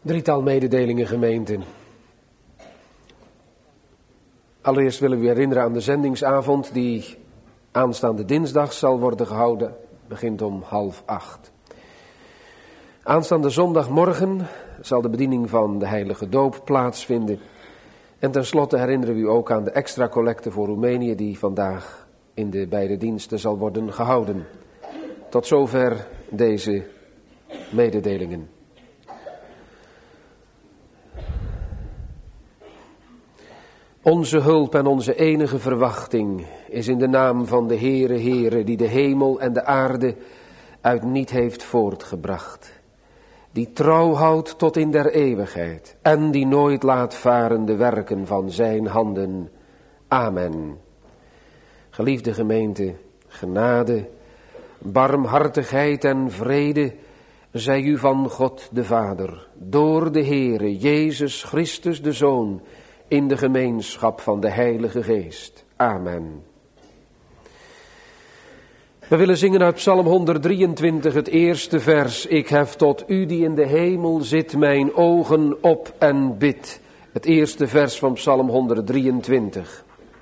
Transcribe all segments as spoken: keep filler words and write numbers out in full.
Drietal mededelingen, gemeente. Allereerst willen we u herinneren aan de zendingsavond die aanstaande dinsdag zal worden gehouden. Begint om half acht. Aanstaande zondagmorgen zal de bediening van de heilige doop plaatsvinden. En tenslotte herinneren we u ook aan de extra collecte voor Roemenië die vandaag in de beide diensten zal worden gehouden. Tot zover deze mededelingen. Onze hulp en onze enige verwachting is in de naam van de Heere, Heere, die de hemel en de aarde uit niet heeft voortgebracht. Die trouw houdt tot in der eeuwigheid en die nooit laat varen de werken van zijn handen. Amen. Geliefde gemeente, genade, barmhartigheid en vrede zij u van God de Vader, door de Heere Jezus Christus de Zoon, in de gemeenschap van de Heilige Geest. Amen. We willen zingen uit Psalm honderddrieëntwintig, het eerste vers. Ik hef tot u die in de hemel zit mijn ogen op en bid. Het eerste vers van Psalm honderddrieëntwintig.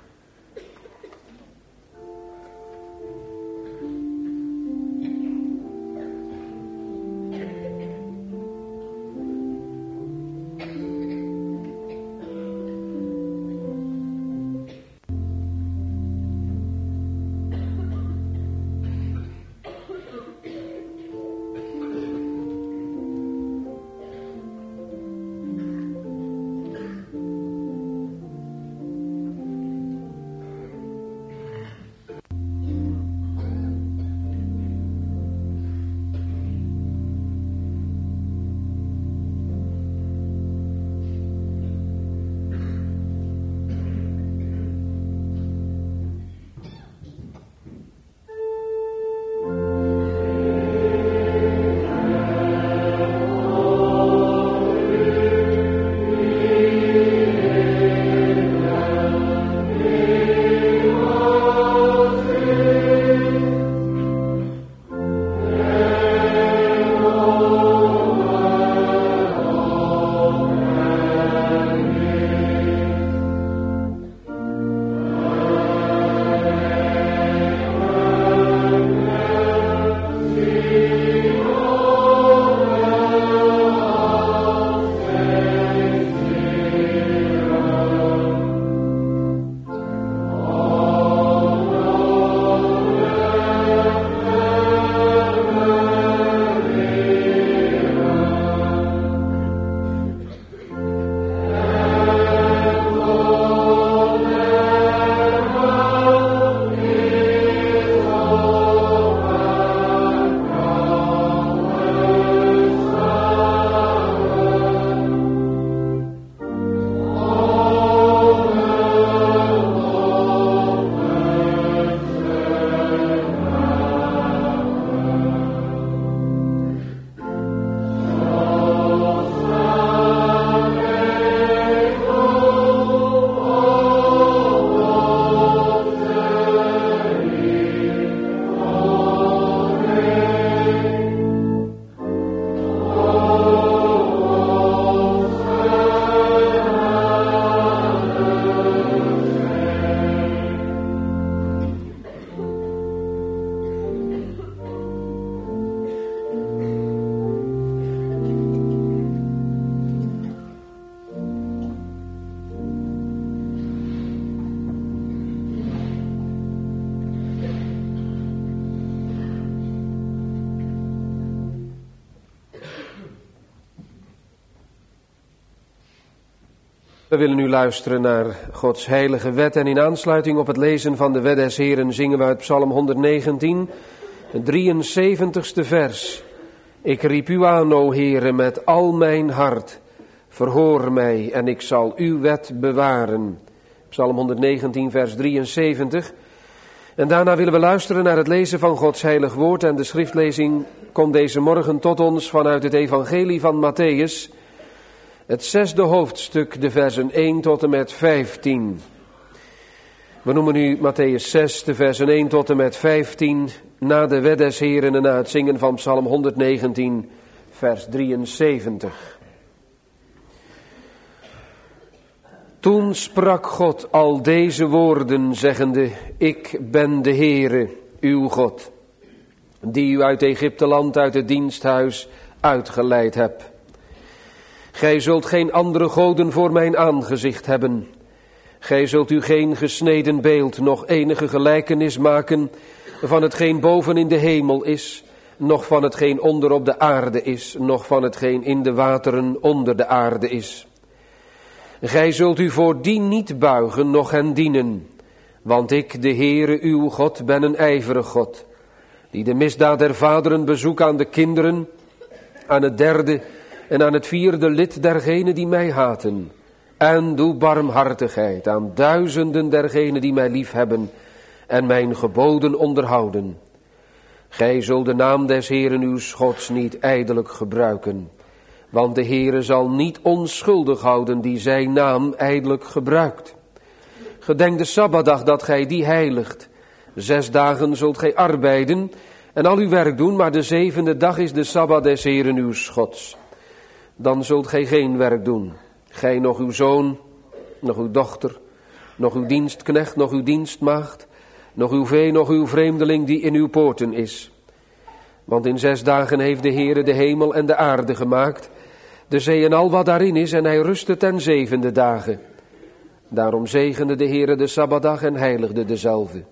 We willen nu luisteren naar Gods heilige wet en in aansluiting op het lezen van de wet des Heren zingen we uit Psalm honderddnegentien, het drieënzeventigste vers. Ik riep u aan, o Heere, met al mijn hart. Verhoor mij en ik zal uw wet bewaren. Psalm honderddnegentien, vers drieënzeventig. En daarna willen we luisteren naar het lezen van Gods heilig woord en de schriftlezing komt deze morgen tot ons vanuit het evangelie van Matthäus. Het zesde hoofdstuk, de versen één tot en met vijftien. We noemen nu Matthäus zes, de versen één tot en met vijftien, na de wet des Heren en na het zingen van Psalm honderddnegentien, vers drieënzeventig. Toen sprak God al deze woorden, zeggende, ik ben de Heere, uw God, die u uit Egypteland, uit het diensthuis, uitgeleid heb. Gij zult geen andere goden voor mijn aangezicht hebben. Gij zult u geen gesneden beeld, noch enige gelijkenis maken van hetgeen boven in de hemel is, noch van hetgeen onder op de aarde is, noch van hetgeen in de wateren onder de aarde is. Gij zult u voor die niet buigen, noch hen dienen, want ik, de Heere uw God, ben een ijverig God, die de misdaad der vaderen bezoek aan de kinderen, aan het derde en aan het vierde lid dergenen die mij haten, en doe barmhartigheid aan duizenden dergenen die mij lief hebben en mijn geboden onderhouden. Gij zult de naam des Heeren uw Gods niet ijdelijk gebruiken, want de Heere zal niet onschuldig houden die zijn naam ijdelijk gebruikt. Gedenk de Sabbatdag dat gij die heiligt. Zes dagen zult gij arbeiden en al uw werk doen, maar de zevende dag is de Sabbat des Heeren uw Gods. Dan zult gij geen werk doen, gij nog uw zoon, nog uw dochter, nog uw dienstknecht, nog uw dienstmaagd, nog uw vee, nog uw vreemdeling die in uw poorten is. Want in zes dagen heeft de Heere de hemel en de aarde gemaakt, de zee en al wat daarin is, en hij rustte ten zevende dagen. Daarom zegende de Heere de Sabbatdag en heiligde dezelfde.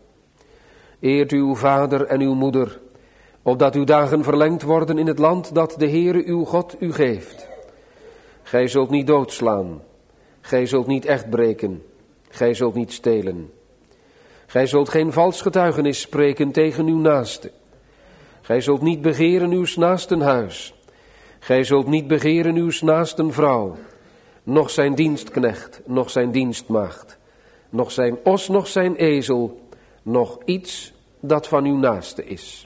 Eert uw vader en uw moeder, opdat uw dagen verlengd worden in het land dat de Heere uw God u geeft. Gij zult niet doodslaan, gij zult niet echt breken, gij zult niet stelen. Gij zult geen vals getuigenis spreken tegen uw naaste. Gij zult niet begeren uws naasten huis. Gij zult niet begeren uws naasten vrouw, noch zijn dienstknecht, noch zijn dienstmaagd, noch zijn os, noch zijn ezel, noch iets dat van uw naaste is.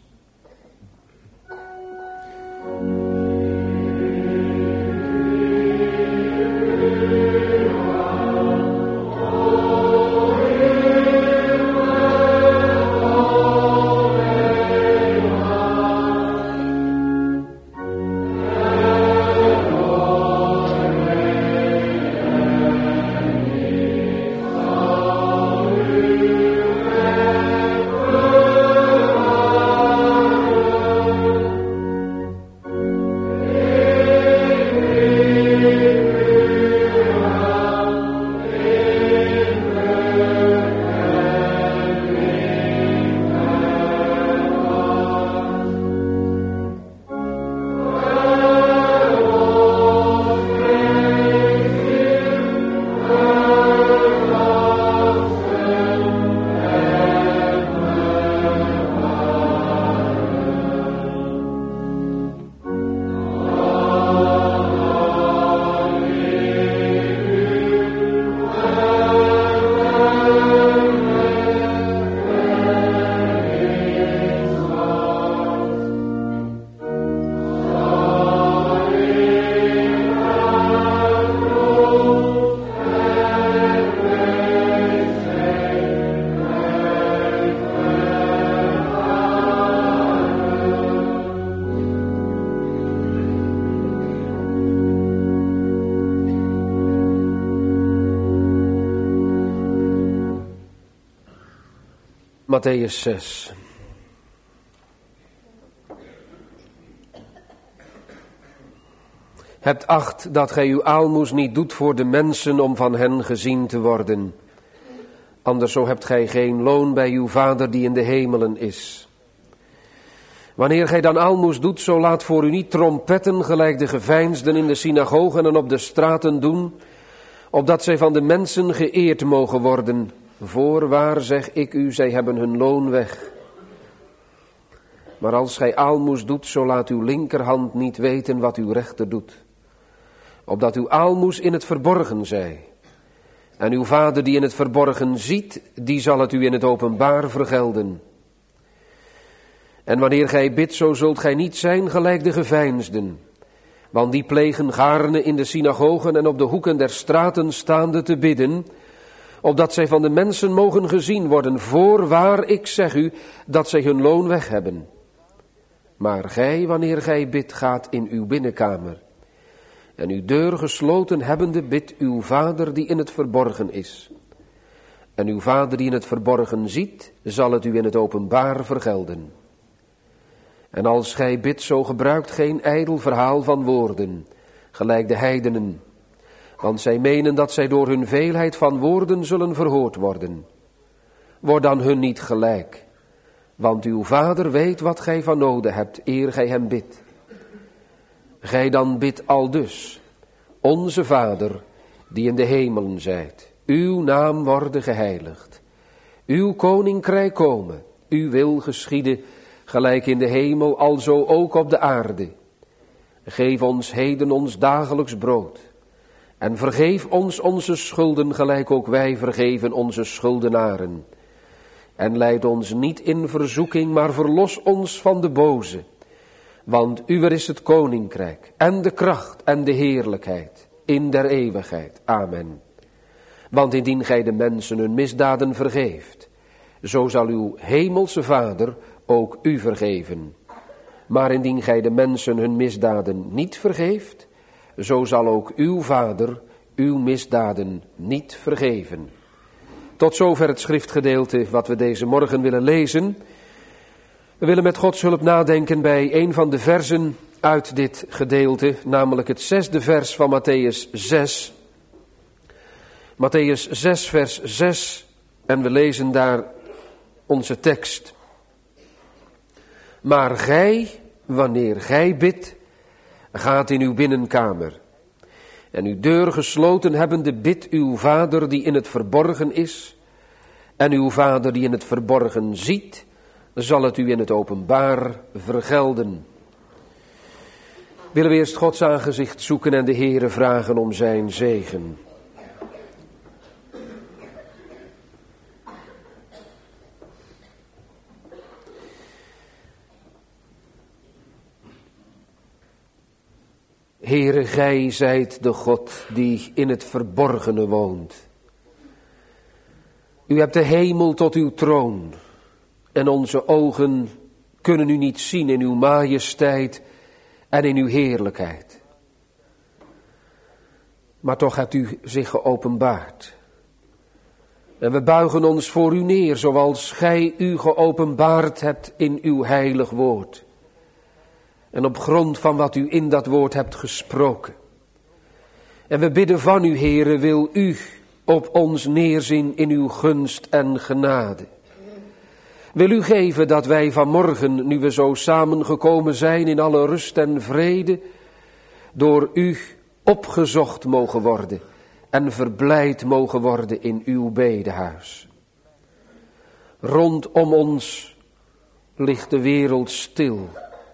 Mattheüs zes. Hebt acht dat gij uw aalmoes niet doet voor de mensen om van hen gezien te worden. Anders zo hebt gij geen loon bij uw Vader die in de hemelen is. Wanneer gij dan aalmoes doet, zo laat voor u niet trompetten gelijk de geveinsden in de synagogen en op de straten doen, opdat zij van de mensen geëerd mogen worden. Voorwaar zeg ik u, zij hebben hun loon weg. Maar als gij aalmoes doet, zo laat uw linkerhand niet weten wat uw rechter doet, opdat uw aalmoes in het verborgen zij. En uw Vader die in het verborgen ziet, die zal het u in het openbaar vergelden. En wanneer gij bidt, zo zult gij niet zijn gelijk de geveinsden, want die plegen gaarne in de synagogen en op de hoeken der straten staande te bidden, opdat zij van de mensen mogen gezien worden. Voorwaar, ik zeg u, dat zij hun loon weg hebben. Maar gij, wanneer gij bidt, gaat in uw binnenkamer. En uw deur gesloten hebbende, bidt uw Vader die in het verborgen is. En uw Vader die in het verborgen ziet, zal het u in het openbaar vergelden. En als gij bidt, zo gebruikt geen ijdel verhaal van woorden, gelijk de heidenen. Want zij menen dat zij door hun veelheid van woorden zullen verhoord worden. Word dan hun niet gelijk, want uw Vader weet wat gij van noden hebt, eer gij hem bidt. Gij dan bidt aldus: Onze Vader, die in de hemelen zijt, uw naam worden geheiligd. Uw koninkrijk komen, uw wil geschieden, gelijk in de hemel, alzo ook op de aarde. Geef ons heden ons dagelijks brood. En vergeef ons onze schulden, gelijk ook wij vergeven onze schuldenaren. En leid ons niet in verzoeking, maar verlos ons van de boze. Want uwer is het koninkrijk, en de kracht, en de heerlijkheid, in der eeuwigheid. Amen. Want indien gij de mensen hun misdaden vergeeft, zo zal uw hemelse Vader ook u vergeven. Maar indien gij de mensen hun misdaden niet vergeeft, zo zal ook uw Vader uw misdaden niet vergeven. Tot zover het schriftgedeelte wat we deze morgen willen lezen. We willen met Gods hulp nadenken bij een van de versen uit dit gedeelte, namelijk het zesde vers van Mattheüs zes. Mattheüs zes vers zes, en we lezen daar onze tekst. Maar gij, wanneer gij bidt, gaat in uw binnenkamer. En uw deur gesloten hebbende, bidt uw Vader die in het verborgen is. En uw Vader die in het verborgen ziet, zal het u in het openbaar vergelden. Willen we eerst Gods aangezicht zoeken en de Heere vragen om zijn zegen. Heere, gij zijt de God die in het verborgene woont. U hebt de hemel tot uw troon en onze ogen kunnen u niet zien in uw majesteit en in uw heerlijkheid. Maar toch hebt u zich geopenbaard. En we buigen ons voor u neer, zoals gij u geopenbaard hebt in uw heilig woord. En op grond van wat u in dat woord hebt gesproken. En we bidden van u, Heere, wil u op ons neerzien in uw gunst en genade. Wil u geven dat wij vanmorgen, nu we zo samengekomen zijn in alle rust en vrede, door u opgezocht mogen worden en verblijd mogen worden in uw bedehuis. Rondom ons ligt de wereld stil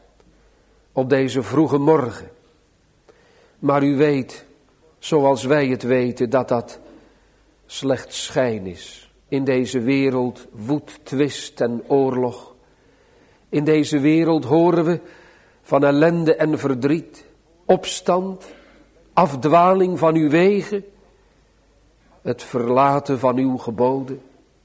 op deze vroege morgen. Maar u weet, zoals wij het weten, dat dat slechts schijn is. In deze wereld woedt twist en oorlog. In deze wereld horen we van ellende en verdriet, opstand, afdwaling van uw wegen, het verlaten van uw geboden.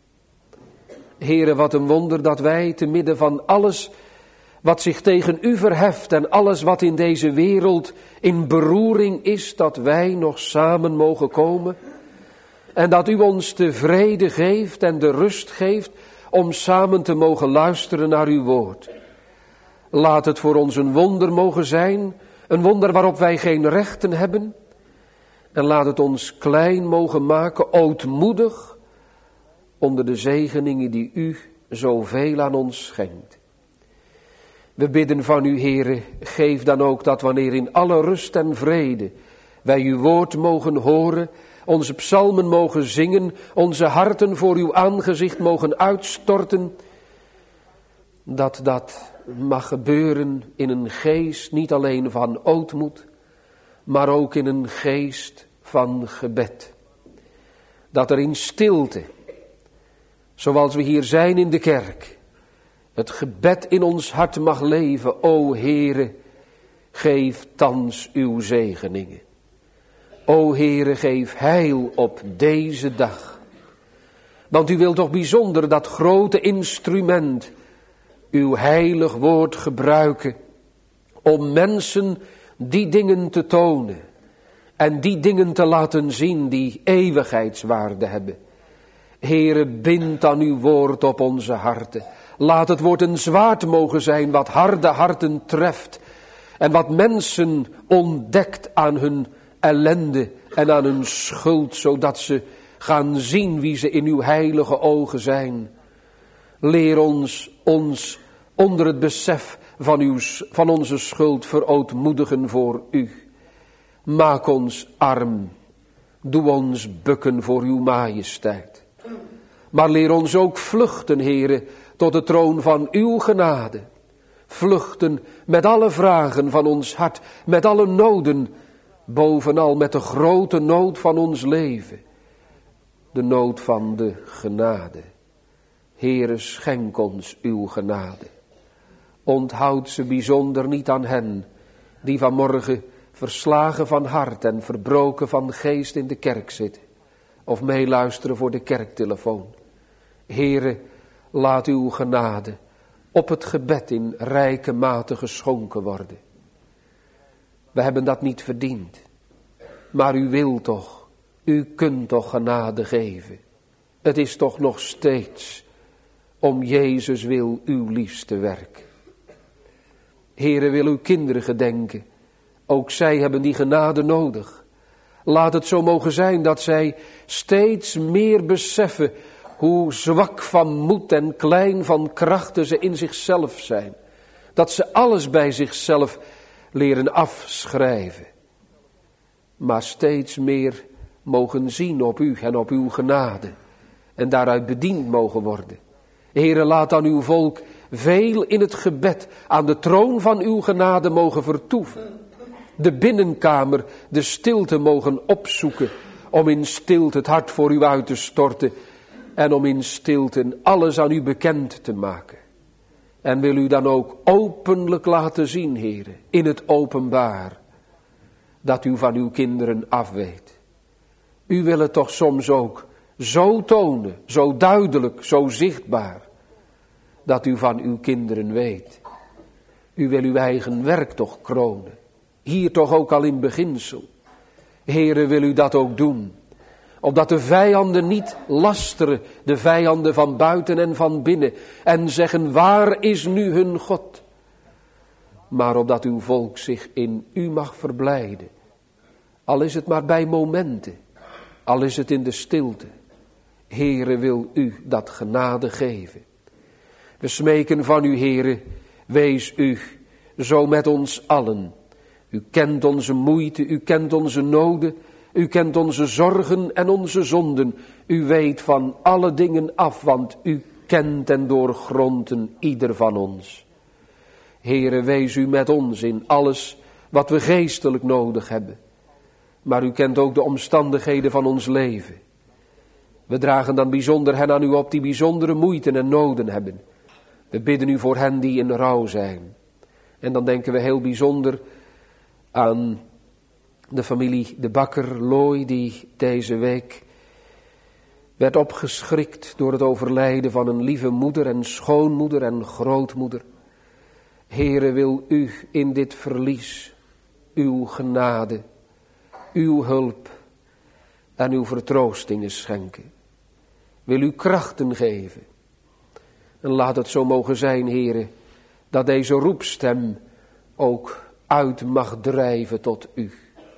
Heere, wat een wonder dat wij te midden van alles wat zich tegen u verheft en alles wat in deze wereld in beroering is, dat wij nog samen mogen komen. En dat u ons de vrede geeft en de rust geeft om samen te mogen luisteren naar uw woord. Laat het voor ons een wonder mogen zijn, een wonder waarop wij geen rechten hebben. En laat het ons klein mogen maken, ootmoedig, onder de zegeningen die u zoveel aan ons schenkt. We bidden van u, Heere, geef dan ook dat wanneer in alle rust en vrede wij uw woord mogen horen, onze psalmen mogen zingen, onze harten voor uw aangezicht mogen uitstorten, dat dat mag gebeuren in een geest niet alleen van ootmoed, maar ook in een geest van gebed. Dat er in stilte, zoals we hier zijn in de kerk, het gebed in ons hart mag leven. O Heere, geef thans uw zegeningen. O Heere, geef heil op deze dag. Want u wilt toch bijzonder dat grote instrument, uw heilig woord, gebruiken om mensen die dingen te tonen En die dingen te laten zien die eeuwigheidswaarde hebben. Heere, bind dan uw woord op onze harten. Laat het woord een zwaard mogen zijn wat harde harten treft. En wat mensen ontdekt aan hun ellende en aan hun schuld. Zodat ze gaan zien wie ze in uw heilige ogen zijn. Leer ons, ons onder het besef van, uw, van onze schuld verootmoedigen voor u. Maak ons arm. Doe ons bukken voor uw majesteit. Maar leer ons ook vluchten, Heere, tot de troon van uw genade. Vluchten met alle vragen van ons hart, met alle noden, bovenal met de grote nood van ons leven. De nood van de genade. Heere, schenk ons uw genade. Onthoud ze bijzonder niet aan hen die vanmorgen verslagen van hart en verbroken van geest in de kerk zitten. Of meeluisteren voor de kerktelefoon. Heere, laat uw genade op het gebed in rijke mate geschonken worden. We hebben dat niet verdiend. Maar u wil toch, u kunt toch genade geven. Het is toch nog steeds om Jezus wil uw liefste werk. Heere, wil uw kinderen gedenken. Ook zij hebben die genade nodig. Laat het zo mogen zijn dat zij steeds meer beseffen hoe zwak van moed en klein van krachten ze in zichzelf zijn. Dat ze alles bij zichzelf leren afschrijven. Maar steeds meer mogen zien op u en op uw genade. En daaruit bediend mogen worden. Heere, laat dan uw volk veel in het gebed aan de troon van uw genade mogen vertoeven. De binnenkamer, de stilte mogen opzoeken. Om in stilte het hart voor u uit te storten. En om in stilte alles aan u bekend te maken. En wil u dan ook openlijk laten zien, Heere, in het openbaar, dat u van uw kinderen afweet. U wil het toch soms ook zo tonen, zo duidelijk, zo zichtbaar, dat u van uw kinderen weet. U wil uw eigen werk toch kronen. Hier toch ook al in beginsel. Heere, wil u dat ook doen. Opdat de vijanden niet lasteren, de vijanden van buiten en van binnen. En zeggen, waar is nu hun God? Maar opdat uw volk zich in u mag verblijden. Al is het maar bij momenten. Al is het in de stilte. Heere, wil u dat genade geven. We smeken van u, Heere, wees u zo met ons allen. U kent onze moeite, u kent onze noden, u kent onze zorgen en onze zonden. U weet van alle dingen af, want u kent en doorgrondt ieder van ons. Heere, wees u met ons in alles wat we geestelijk nodig hebben. Maar u kent ook de omstandigheden van ons leven. We dragen dan bijzonder hen aan u op die bijzondere moeite en noden hebben. We bidden u voor hen die in rouw zijn. En dan denken we heel bijzonder aan de familie De Bakker Looy, die deze week werd opgeschrikt door het overlijden van een lieve moeder en schoonmoeder en grootmoeder. Heere, wil u in dit verlies uw genade, uw hulp en uw vertroostingen schenken. Wil u krachten geven. En laat het zo mogen zijn, Heere, dat deze roepstem ook uit mag drijven tot u.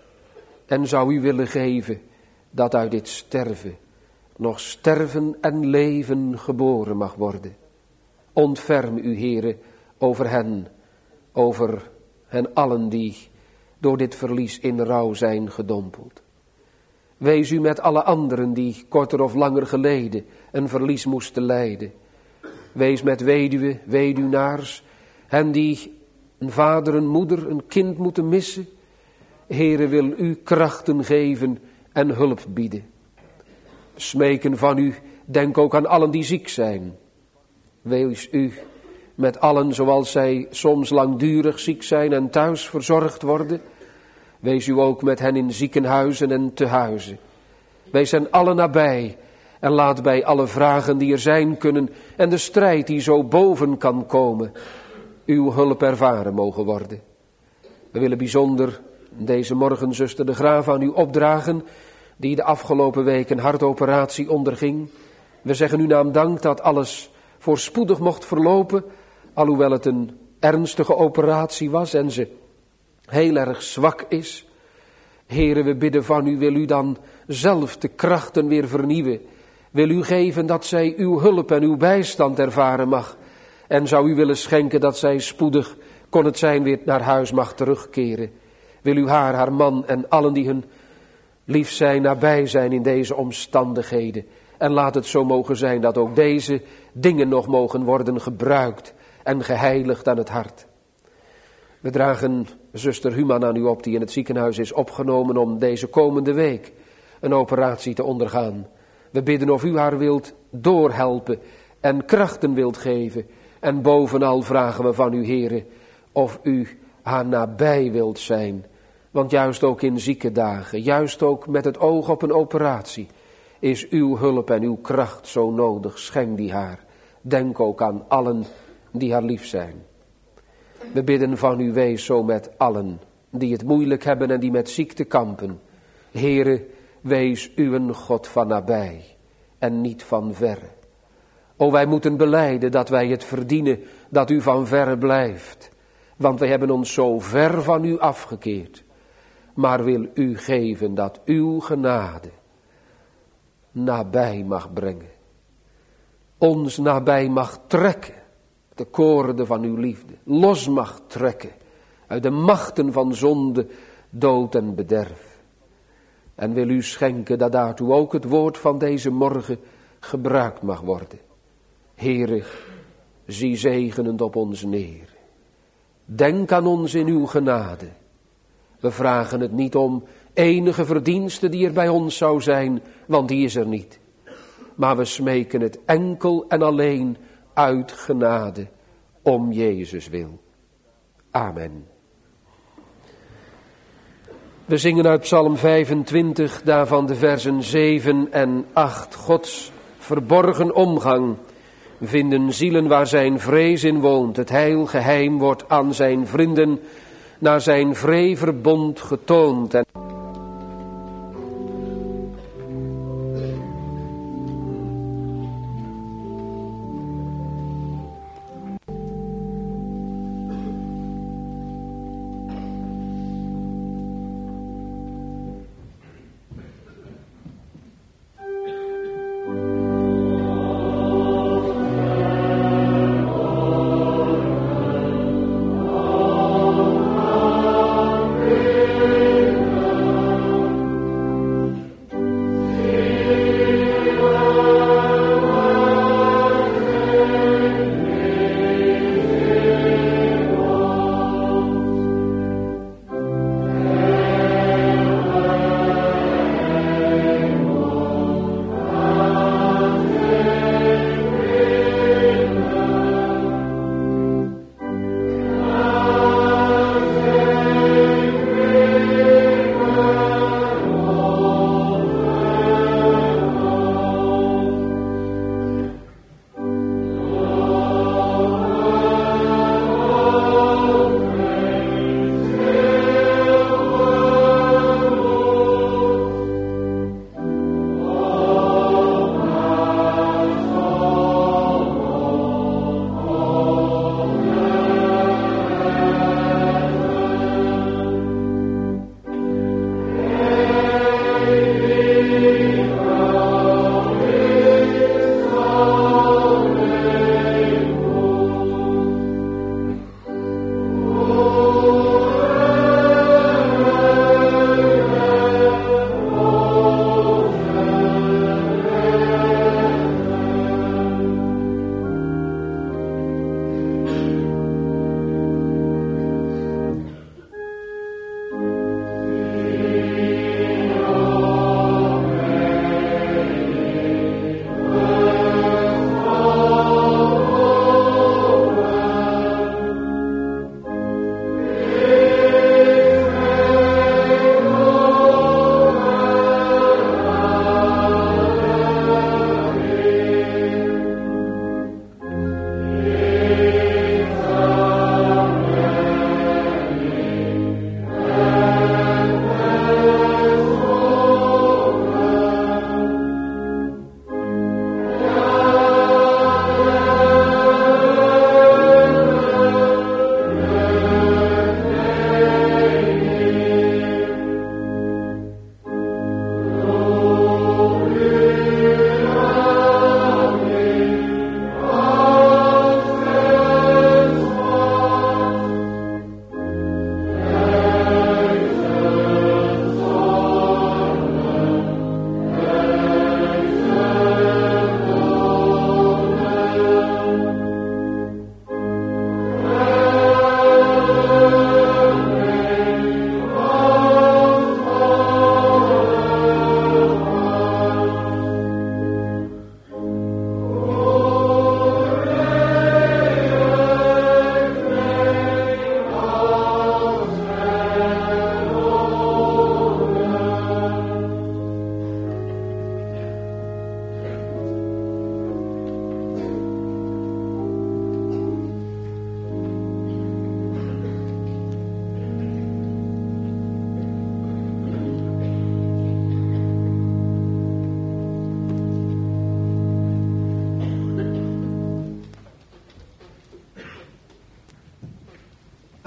En zou u willen geven dat uit dit sterven nog sterven en leven geboren mag worden. Ontferm u, Heere, over hen, over hen allen die door dit verlies in rouw zijn gedompeld. Wees u met alle anderen die korter of langer geleden een verlies moesten lijden. Wees met weduwe, weduwnaars, hen die een vader, een moeder, een kind moeten missen. Heere, wil u krachten geven en hulp bieden. Smeken van u, denk ook aan allen die ziek zijn. Wees u met allen zoals zij soms langdurig ziek zijn en thuis verzorgd worden. Wees u ook met hen in ziekenhuizen en tehuizen. Wees hen allen nabij en laat bij alle vragen die er zijn kunnen en de strijd die zo boven kan komen, uw hulp ervaren mogen worden. We willen bijzonder Deze morgen zuster De Graaf aan u opdragen, die de afgelopen week een hartoperatie onderging. We zeggen uw naam dank dat alles voorspoedig mocht verlopen, alhoewel het een ernstige operatie was en ze heel erg zwak is. Here, we bidden van u, wil u dan zelf de krachten weer vernieuwen. Wil u geven dat zij uw hulp en uw bijstand ervaren mag. En zou u willen schenken dat zij spoedig, kon het zijn, weer naar huis mag terugkeren. Wil u haar, haar man en allen die hun lief zijn, nabij zijn in deze omstandigheden. En laat het zo mogen zijn dat ook deze dingen nog mogen worden gebruikt en geheiligd aan het hart. We dragen zuster Human aan u op, die in het ziekenhuis is opgenomen om deze komende week een operatie te ondergaan. We bidden of u haar wilt doorhelpen en krachten wilt geven. En bovenal vragen we van u, Heere, of u haar nabij wilt zijn. Want juist ook in zieke dagen, juist ook met het oog op een operatie, is uw hulp en uw kracht zo nodig. Schenk die haar. Denk ook aan allen die haar lief zijn. We bidden van u, wees zo met allen die het moeilijk hebben en die met ziekte kampen. Heere, wees u een God van nabij en niet van verre. O, wij moeten belijden dat wij het verdienen dat u van verre blijft. Want wij hebben ons zo ver van u afgekeerd. Maar wil u geven dat uw genade nabij mag brengen. Ons nabij mag trekken. De koorden van uw liefde. Los mag trekken. Uit de machten van zonde, dood en bederf. En wil u schenken dat daartoe ook het woord van deze morgen gebruikt mag worden. Heere, zie zegenend op ons neer. Denk aan ons in uw genade. We vragen het niet om enige verdienste die er bij ons zou zijn, want die is er niet. Maar we smeken het enkel en alleen uit genade, om Jezus wil. Amen. We zingen uit Psalm vijfentwintig, daarvan de versen zeven en acht. Gods verborgen omgang vinden zielen waar zijn vrees in woont. Het heil geheim wordt aan zijn vrienden naar zijn vree verbond getoond. En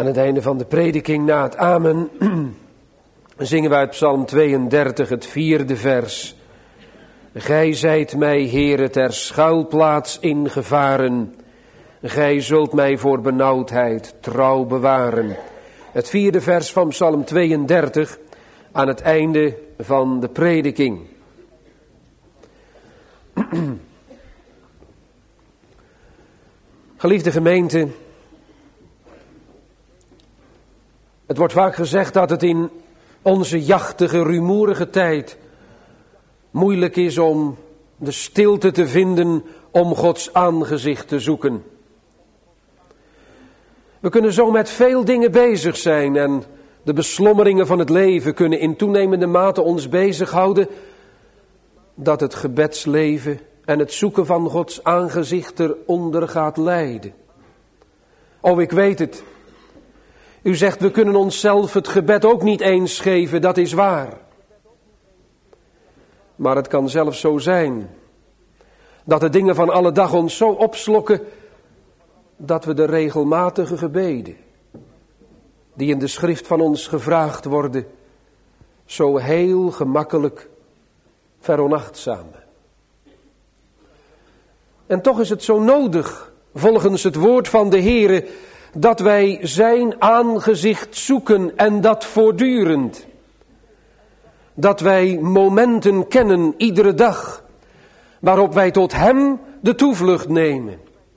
Aan het einde van de prediking na het amen zingen we uit Psalm tweeëndertig het vierde vers. Gij zijt mij, Heere, ter schuilplaats in gevaren. Gij zult mij voor benauwdheid trouw bewaren. Het vierde vers van Psalm tweeëndertig aan het einde van de prediking. Geliefde gemeente, het wordt vaak gezegd dat het in onze jachtige, rumoerige tijd moeilijk is om de stilte te vinden om Gods aangezicht te zoeken. We kunnen zo met veel dingen bezig zijn en de beslommeringen van het leven kunnen in toenemende mate ons bezighouden, dat het gebedsleven en het zoeken van Gods aangezicht eronder gaat lijden. Oh, ik weet het. U zegt, we kunnen onszelf het gebed ook niet eens geven, dat is waar. Maar het kan zelfs zo zijn dat de dingen van alle dag ons zo opslokken dat we de regelmatige gebeden, die in de schrift van ons gevraagd worden, zo heel gemakkelijk veronachtzamen. En toch is het zo nodig, volgens het woord van de Heere, dat wij zijn aangezicht zoeken en dat voortdurend. Dat wij momenten kennen, iedere dag, waarop wij tot Hem de toevlucht nemen.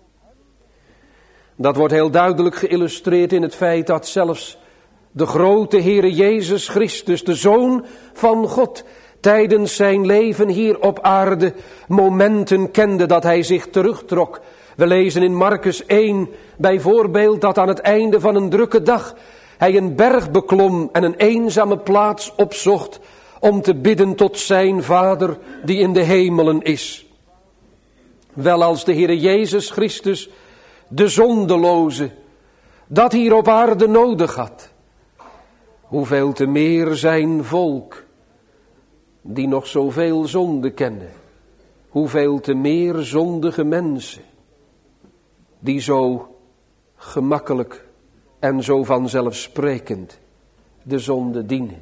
Dat wordt heel duidelijk geïllustreerd in het feit dat zelfs de grote Heere Jezus Christus, de Zoon van God, tijdens zijn leven hier op aarde momenten kende dat hij zich terugtrok. We lezen in Markus één bijvoorbeeld dat aan het einde van een drukke dag hij een berg beklom en een eenzame plaats opzocht om te bidden tot zijn Vader die in de hemelen is. Wel, als de Heere Jezus Christus, de zondeloze, dat hier op aarde nodig had, hoeveel te meer zijn volk, die nog zoveel zonde kennen, hoeveel te meer zondige mensen, die zo gemakkelijk en zo vanzelfsprekend de zonde dienen.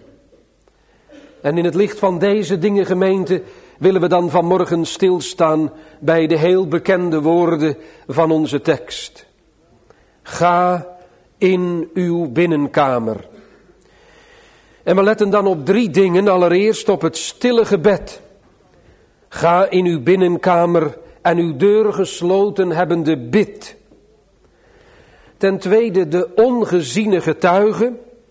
En in het licht van deze dingen, gemeente, willen we dan vanmorgen stilstaan bij de heel bekende woorden van onze tekst. Ga in uw binnenkamer. En we letten dan op drie dingen. Allereerst op het stille gebed. Ga in uw binnenkamer en uw deur gesloten hebbende bid. Ten tweede de ongeziene getuige.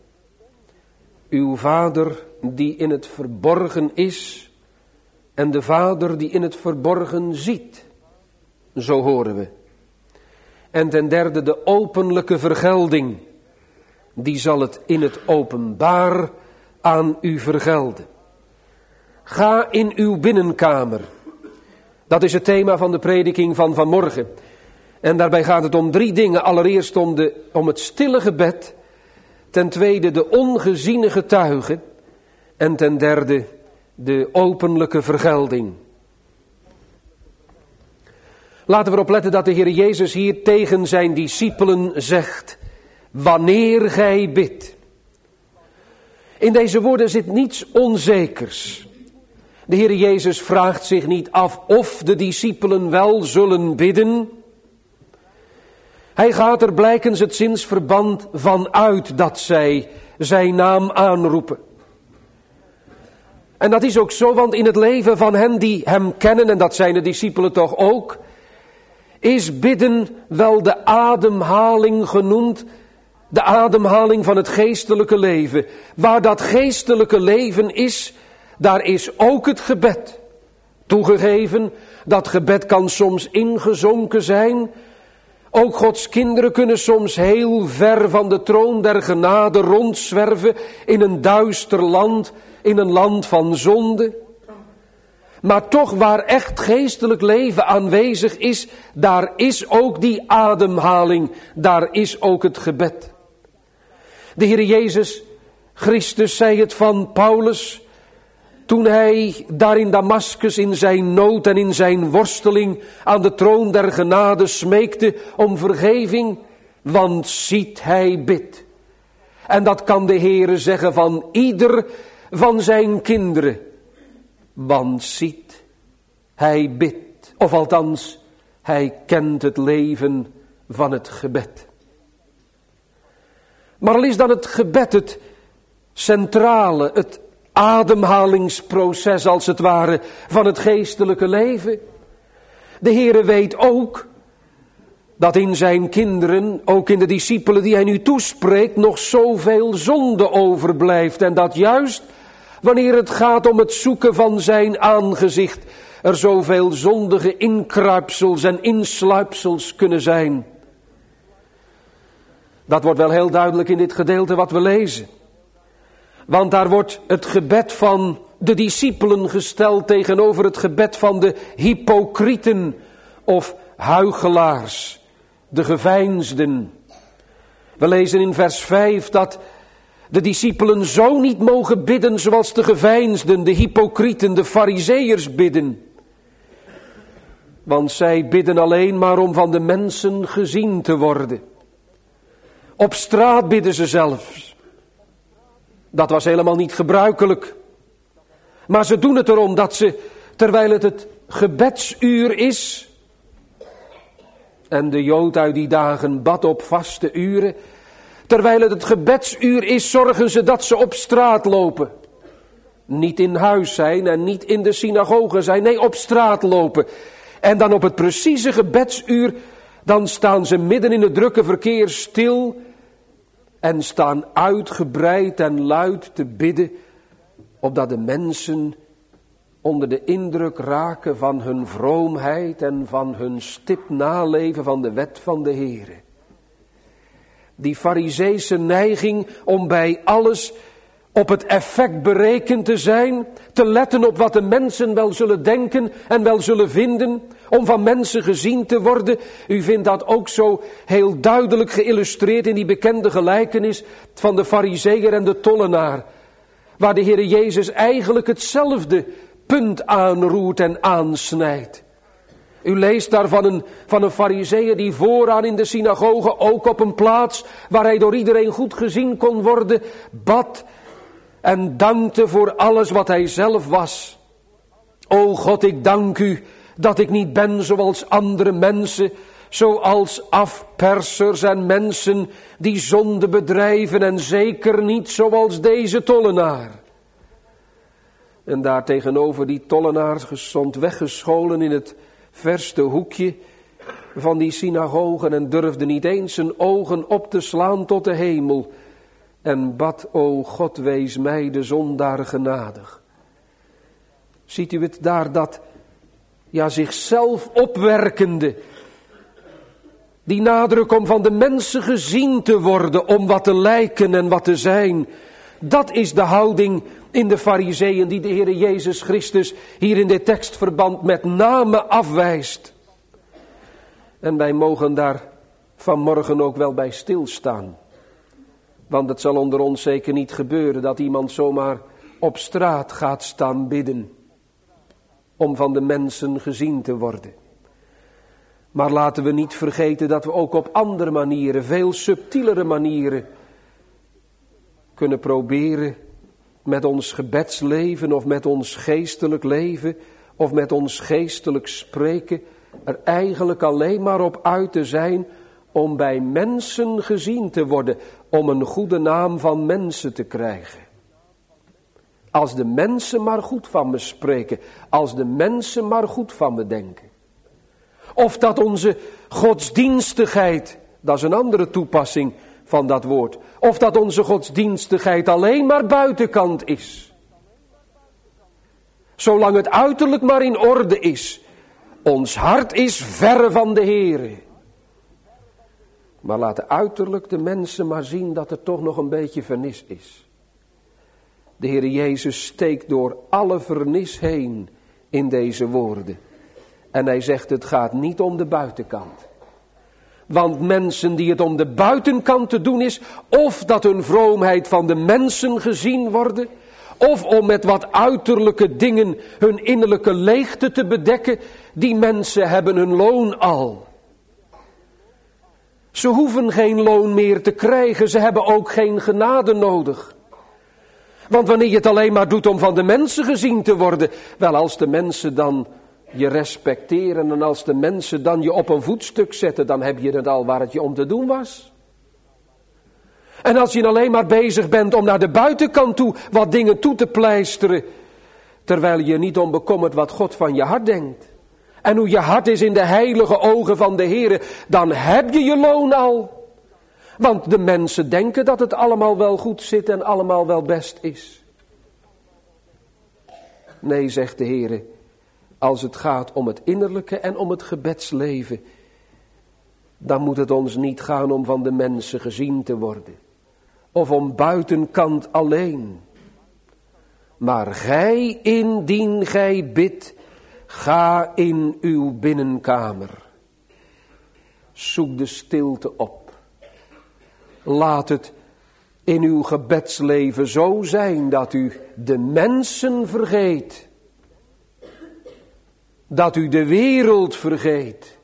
Uw Vader die in het verborgen is en de Vader die in het verborgen ziet. Zo horen we. En ten derde de openlijke vergelding. Die zal het in het openbaar aan u vergelden. Ga in uw binnenkamer. Dat is het thema van de prediking van vanmorgen. En daarbij gaat het om drie dingen. Allereerst om, de, om het stille gebed. Ten tweede de ongeziene getuige. En ten derde de openlijke vergelding. Laten we erop letten dat de Heer Jezus hier tegen zijn discipelen zegt: wanneer gij bidt. In deze woorden zit niets onzekers. De Heer Jezus vraagt zich niet af of de discipelen wel zullen bidden. Hij gaat er blijkens het zinsverband van uit dat zij zijn naam aanroepen. En dat is ook zo, want in het leven van hen die hem kennen, en dat zijn de discipelen toch ook, is bidden wel de ademhaling genoemd, de ademhaling van het geestelijke leven. Waar dat geestelijke leven is, daar is ook het gebed. Toegegeven, dat gebed kan soms ingezonken zijn. Ook Gods kinderen kunnen soms heel ver van de troon der genade rondzwerven in een duister land, in een land van zonde. Maar toch waar echt geestelijk leven aanwezig is, daar is ook die ademhaling, daar is ook het gebed. De Heer Jezus Christus zei het van Paulus, toen hij daar in Damaskus in zijn nood en in zijn worsteling aan de troon der genade smeekte om vergeving. Want ziet, hij bidt. En dat kan de Heere zeggen van ieder van zijn kinderen. Want ziet, hij bidt. Of althans, hij kent het leven van het gebed. Maar al is dan het gebed het centrale, het ademhalingsproces als het ware van het geestelijke leven. De Heere weet ook dat in zijn kinderen, ook in de discipelen die hij nu toespreekt, nog zoveel zonde overblijft. En dat juist wanneer het gaat om het zoeken van zijn aangezicht, er zoveel zondige inkruipsels en insluipsels kunnen zijn. Dat wordt wel heel duidelijk in dit gedeelte wat we lezen. Want daar wordt het gebed van de discipelen gesteld tegenover het gebed van de hypocrieten of huichelaars, de geveinsden. We lezen in vers vijf dat de discipelen zo niet mogen bidden zoals de geveinsden, de hypocrieten, de farizeeërs bidden. Want zij bidden alleen maar om van de mensen gezien te worden. Op straat bidden ze zelfs. Dat was helemaal niet gebruikelijk. Maar ze doen het erom dat ze, terwijl het het gebedsuur is, en de Jood uit die dagen bad op vaste uren, terwijl het het gebedsuur is, zorgen ze dat ze op straat lopen. Niet in huis zijn en niet in de synagoge zijn, nee, op straat lopen. En dan op het precieze gebedsuur, dan staan ze midden in het drukke verkeer stil en staan uitgebreid en luid te bidden, opdat de mensen onder de indruk raken van hun vroomheid en van hun stipt naleven van de wet van de Heere. Die farizeese neiging om bij alles op het effect berekend te zijn, te letten op wat de mensen wel zullen denken en wel zullen vinden, om van mensen gezien te worden. U vindt dat ook zo heel duidelijk geïllustreerd in die bekende gelijkenis van de farizeeër en de tollenaar, waar de Heere Jezus eigenlijk hetzelfde punt aanroert en aansnijdt. U leest daar van een, van een farizeeër die vooraan in de synagoge, ook op een plaats waar hij door iedereen goed gezien kon worden, bad en dankte voor alles wat hij zelf was. O God, ik dank u dat ik niet ben zoals andere mensen, zoals afpersers en mensen die zonde bedrijven en zeker niet zoals deze tollenaar. En daar tegenover die tollenaar stond weggescholen in het verste hoekje van die synagogen en durfde niet eens zijn ogen op te slaan tot de hemel. En bad, o God, wees mij de zondaar genadig. Ziet u het daar, dat ja zichzelf opwerkende, die nadruk om van de mensen gezien te worden, om wat te lijken en wat te zijn. Dat is de houding in de farizeeën die de Heere Jezus Christus hier in dit tekstverband met name afwijst. En wij mogen daar vanmorgen ook wel bij stilstaan. Want het zal onder ons zeker niet gebeuren dat iemand zomaar op straat gaat staan bidden, om van de mensen gezien te worden. Maar laten we niet vergeten dat we ook op andere manieren, veel subtielere manieren, kunnen proberen met ons gebedsleven of met ons geestelijk leven of met ons geestelijk spreken er eigenlijk alleen maar op uit te zijn om bij mensen gezien te worden, om een goede naam van mensen te krijgen. Als de mensen maar goed van me spreken, als de mensen maar goed van me denken. Of dat onze godsdienstigheid, dat is een andere toepassing van dat woord, of dat onze godsdienstigheid alleen maar buitenkant is. Zolang het uiterlijk maar in orde is, ons hart is verre van de Heere. Maar laten uiterlijk de mensen maar zien dat er toch nog een beetje vernis is. De Heere Jezus steekt door alle vernis heen in deze woorden. En hij zegt, het gaat niet om de buitenkant. Want mensen die het om de buitenkant te doen is, of dat hun vroomheid van de mensen gezien worden, of om met wat uiterlijke dingen hun innerlijke leegte te bedekken, die mensen hebben hun loon al. Ze hoeven geen loon meer te krijgen, ze hebben ook geen genade nodig. Want wanneer je het alleen maar doet om van de mensen gezien te worden, wel als de mensen dan je respecteren en als de mensen dan je op een voetstuk zetten, dan heb je het al waar het je om te doen was. En als je alleen maar bezig bent om naar de buitenkant toe wat dingen toe te pleisteren, terwijl je niet om bekommert wat God van je hart denkt. En hoe je hart is in de heilige ogen van de Heere, dan heb je je loon al. Want de mensen denken dat het allemaal wel goed zit en allemaal wel best is. Nee, zegt de Heere, als het gaat om het innerlijke en om het gebedsleven, dan moet het ons niet gaan om van de mensen gezien te worden. Of om buitenkant alleen. Maar gij, indien gij bidt, ga in uw binnenkamer. Zoek de stilte op. Laat het in uw gebedsleven zo zijn dat u de mensen vergeet. Dat u de wereld vergeet.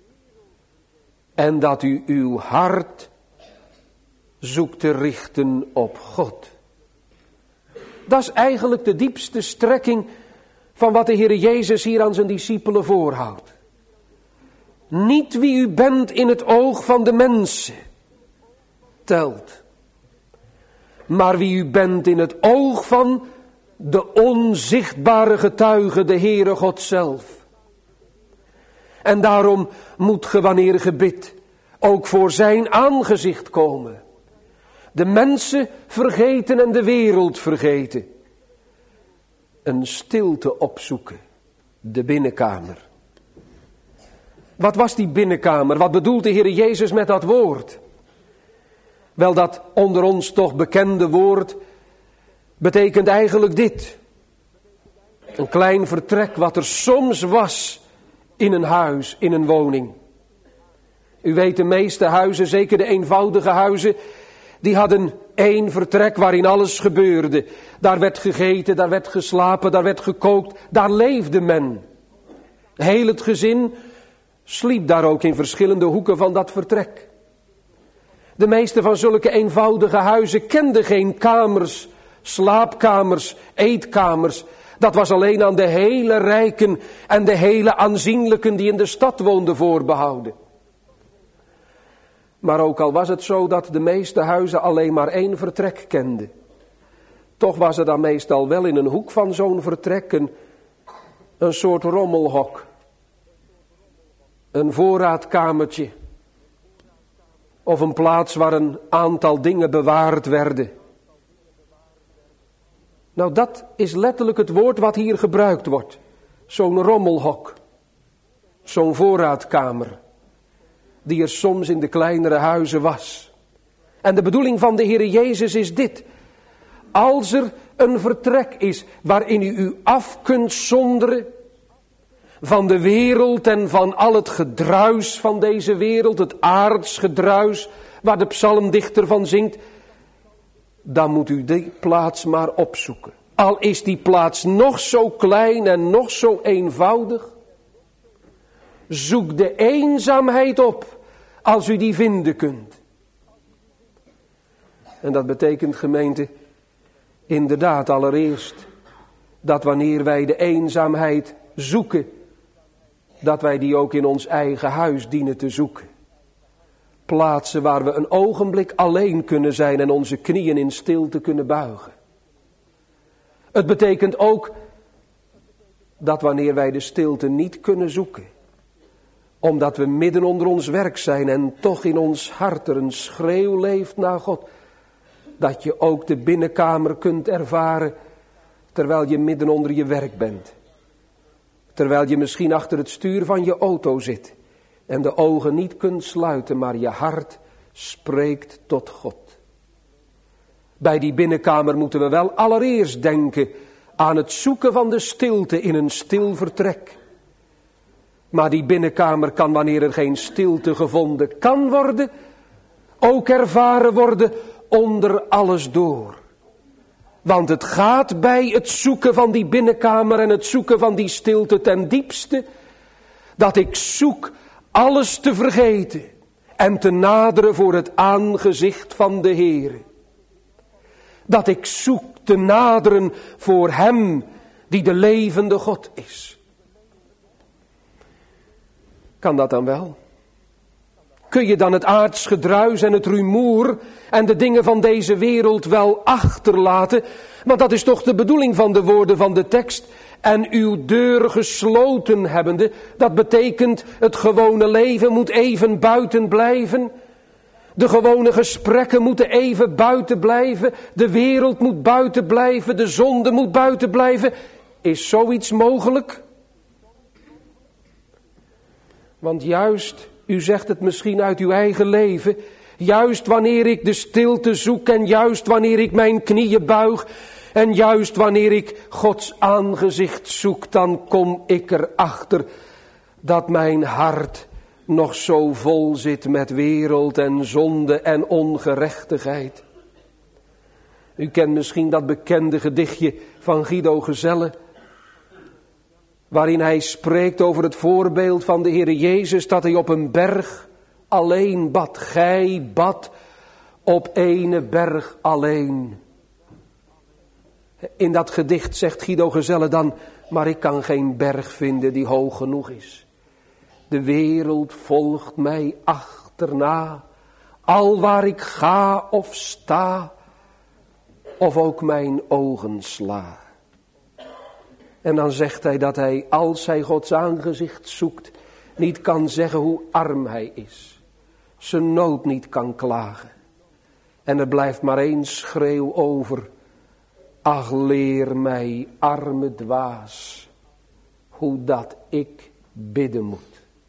En dat u uw hart zoekt te richten op God. Dat is eigenlijk de diepste strekking van wat de Heer Jezus hier aan zijn discipelen voorhoudt. Niet wie u bent in het oog van de mensen telt, maar wie u bent in het oog van de onzichtbare getuige, de Heere God zelf. En daarom moet ge wanneer ge bidt ook voor zijn aangezicht komen. De mensen vergeten en de wereld vergeten. Een stilte opzoeken. De binnenkamer. Wat was die binnenkamer? Wat bedoelt de Heer Jezus met dat woord? Wel, dat onder ons toch bekende woord betekent eigenlijk dit. Een klein vertrek wat er soms was in een huis, in een woning. U weet, de meeste huizen, zeker de eenvoudige huizen, die hadden één vertrek waarin alles gebeurde. Daar werd gegeten, daar werd geslapen, daar werd gekookt, daar leefde men. Heel het gezin sliep daar ook in verschillende hoeken van dat vertrek. De meeste van zulke eenvoudige huizen kenden geen kamers, slaapkamers, eetkamers. Dat was alleen aan de hele rijken en de hele aanzienlijken die in de stad woonden voorbehouden. Maar ook al was het zo dat de meeste huizen alleen maar één vertrek kenden, toch was er dan meestal wel in een hoek van zo'n vertrek een, een soort rommelhok. Een voorraadkamertje. Of een plaats waar een aantal dingen bewaard werden. Nou, dat is letterlijk het woord wat hier gebruikt wordt. Zo'n rommelhok. Zo'n voorraadkamer. Die er soms in de kleinere huizen was. En de bedoeling van de Heer Jezus is dit. Als er een vertrek is waarin u u af kunt zonderen van de wereld en van al het gedruis van deze wereld, het aards gedruis waar de psalmdichter van zingt, dan moet u die plaats maar opzoeken. Al is die plaats nog zo klein en nog zo eenvoudig, zoek de eenzaamheid op als u die vinden kunt. En dat betekent, gemeente, inderdaad allereerst dat wanneer wij de eenzaamheid zoeken, dat wij die ook in ons eigen huis dienen te zoeken. Plaatsen waar we een ogenblik alleen kunnen zijn en onze knieën in stilte kunnen buigen. Het betekent ook dat wanneer wij de stilte niet kunnen zoeken, omdat we midden onder ons werk zijn en toch in ons hart er een schreeuw leeft naar God, dat je ook de binnenkamer kunt ervaren terwijl je midden onder je werk bent. Terwijl je misschien achter het stuur van je auto zit en de ogen niet kunt sluiten, maar je hart spreekt tot God. Bij die binnenkamer moeten we wel allereerst denken aan het zoeken van de stilte in een stil vertrek. Maar die binnenkamer kan, wanneer er geen stilte gevonden kan worden, ook ervaren worden onder alles door. Want het gaat bij het zoeken van die binnenkamer en het zoeken van die stilte ten diepste, dat ik zoek alles te vergeten. en te naderen voor het aangezicht van de Heere. Dat ik zoek te naderen voor Hem die de levende God is. Kan dat dan wel? Kun je dan het aards gedruis en het rumoer en de dingen van deze wereld wel achterlaten? Want dat is toch de bedoeling van de woorden van de tekst. En uw deur gesloten hebbende, dat betekent het gewone leven moet even buiten blijven. De gewone gesprekken moeten even buiten blijven. De wereld moet buiten blijven. De zonde moet buiten blijven. Is zoiets mogelijk? Want juist, u zegt het misschien uit uw eigen leven, juist wanneer ik de stilte zoek en juist wanneer ik mijn knieën buig en juist wanneer ik Gods aangezicht zoek, dan kom ik erachter dat mijn hart nog zo vol zit met wereld en zonde en ongerechtigheid. U kent misschien dat bekende gedichtje van Guido Gezelle, waarin hij spreekt over het voorbeeld van de Heere Jezus, dat hij op een berg alleen bad. Gij bad op ene berg alleen. In dat gedicht zegt Guido Gezelle dan, maar ik kan geen berg vinden die hoog genoeg is. De wereld volgt mij achterna, al waar ik ga of sta, of ook mijn ogen sla. En dan zegt hij dat hij, als hij Gods aangezicht zoekt, niet kan zeggen hoe arm hij is. Zijn nood niet kan klagen. En er blijft maar één schreeuw over. Ach, leer mij, arme dwaas, hoe dat ik bidden moet.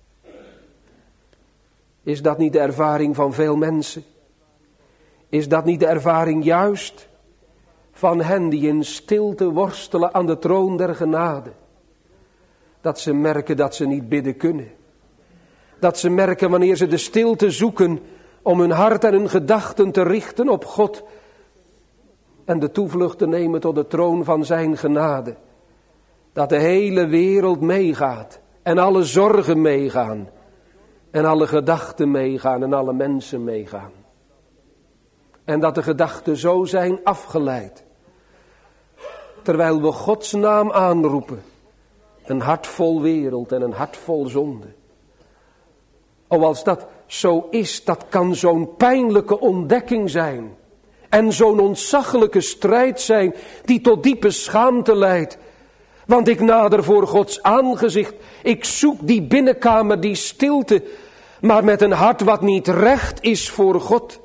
Is dat niet de ervaring van veel mensen? Is dat niet de ervaring juist van hen die in stilte worstelen aan de troon der genade? Dat ze merken dat ze niet bidden kunnen. Dat ze merken wanneer ze de stilte zoeken om hun hart en hun gedachten te richten op God en de toevlucht te nemen tot de troon van zijn genade. Dat de hele wereld meegaat en alle zorgen meegaan en alle gedachten meegaan en alle mensen meegaan. En dat de gedachten zo zijn afgeleid, terwijl we Gods naam aanroepen. Een hart vol wereld en een hart vol zonde. O, als dat zo is, dat kan zo'n pijnlijke ontdekking zijn. En zo'n ontzaglijke strijd zijn die tot diepe schaamte leidt. Want ik nader voor Gods aangezicht. Ik zoek die binnenkamer, die stilte. Maar met een hart wat niet recht is voor God.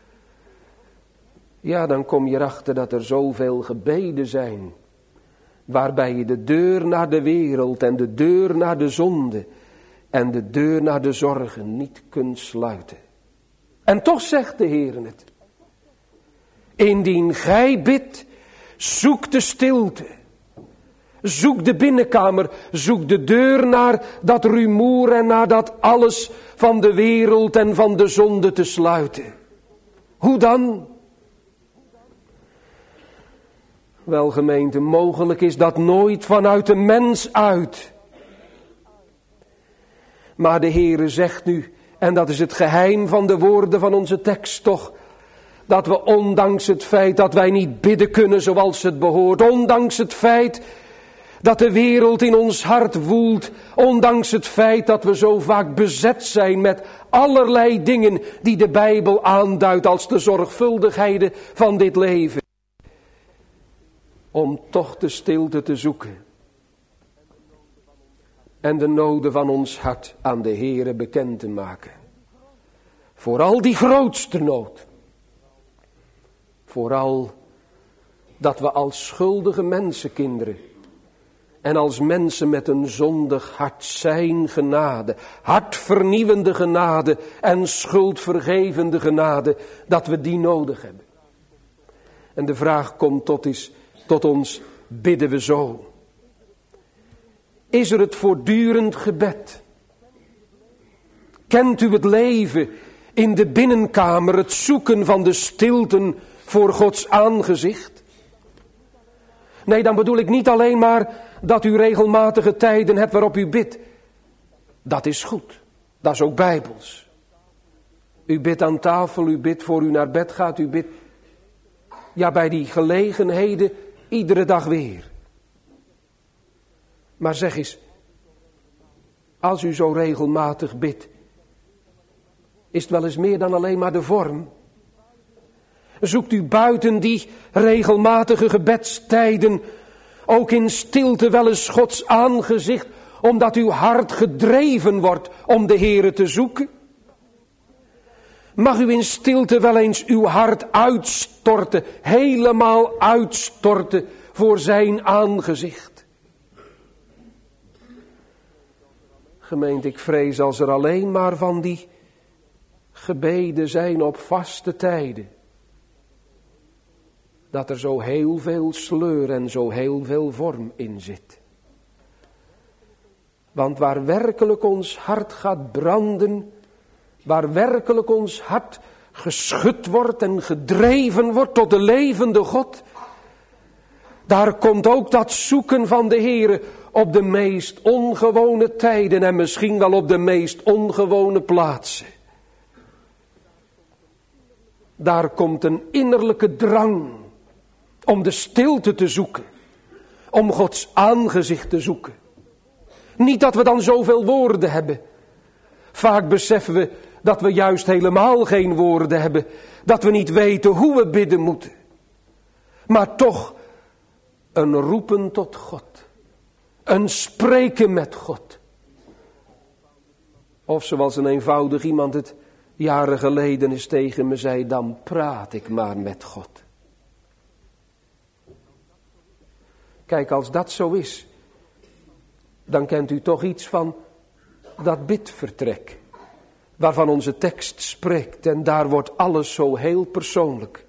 Ja, dan kom je erachter dat er zoveel gebeden zijn. Waarbij je de deur naar de wereld en de deur naar de zonde en de deur naar de zorgen niet kunt sluiten. En toch zegt de Heer het. Indien gij bidt, zoek de stilte. Zoek de binnenkamer, zoek de deur naar dat rumoer en naar dat alles van de wereld en van de zonde te sluiten. Hoe dan? Wel, gemeente, mogelijk is dat nooit vanuit de mens uit. Maar de Heere zegt nu, en dat is het geheim van de woorden van onze tekst toch, dat we ondanks het feit dat wij niet bidden kunnen zoals het behoort, ondanks het feit dat de wereld in ons hart woelt, ondanks het feit dat we zo vaak bezet zijn met allerlei dingen die de Bijbel aanduidt als de zorgvuldigheden van dit leven, om toch de stilte te zoeken en de noden van ons hart aan de Heere bekend te maken. Vooral die grootste nood. Vooral dat we als schuldige mensenkinderen en als mensen met een zondig hart zijn genade, hartvernieuwende genade en schuldvergevende genade, dat we die nodig hebben. En de vraag komt tot, is, tot ons, bidden we zo? Is er het voortdurend gebed? Kent u het leven in de binnenkamer, het zoeken van de stilten voor Gods aangezicht? Nee, dan bedoel ik niet alleen maar dat u regelmatige tijden hebt waarop u bidt. Dat is goed, dat is ook bijbels. U bidt aan tafel, u bidt voor u naar bed gaat, u bidt, ja, bij die gelegenheden iedere dag weer. Maar zeg eens, als u zo regelmatig bidt, is het wel eens meer dan alleen maar de vorm? Zoekt u buiten die regelmatige gebedstijden ook in stilte wel eens Gods aangezicht, omdat uw hart gedreven wordt om de Heere te zoeken? Mag u in stilte wel eens uw hart uitstorten, helemaal uitstorten voor zijn aangezicht? Gemeente, ik vrees als er alleen maar van die gebeden zijn op vaste tijden, dat er zo heel veel sleur en zo heel veel vorm in zit. Want waar werkelijk ons hart gaat branden, waar werkelijk ons hart geschud wordt en gedreven wordt tot de levende God, daar komt ook dat zoeken van de Heere op de meest ongewone tijden en misschien wel op de meest ongewone plaatsen. Daar komt een innerlijke drang om de stilte te zoeken, om Gods aangezicht te zoeken. Niet dat we dan zoveel woorden hebben. Vaak beseffen we dat we juist helemaal geen woorden hebben, dat we niet weten hoe we bidden moeten. Maar toch een roepen tot God, een spreken met God. Of zoals een eenvoudig iemand het jaren geleden eens tegen me zei, dan praat ik maar met God. Kijk, als dat zo is, dan kent u toch iets van dat bidvertrek, waarvan onze tekst spreekt, en daar wordt alles zo heel persoonlijk.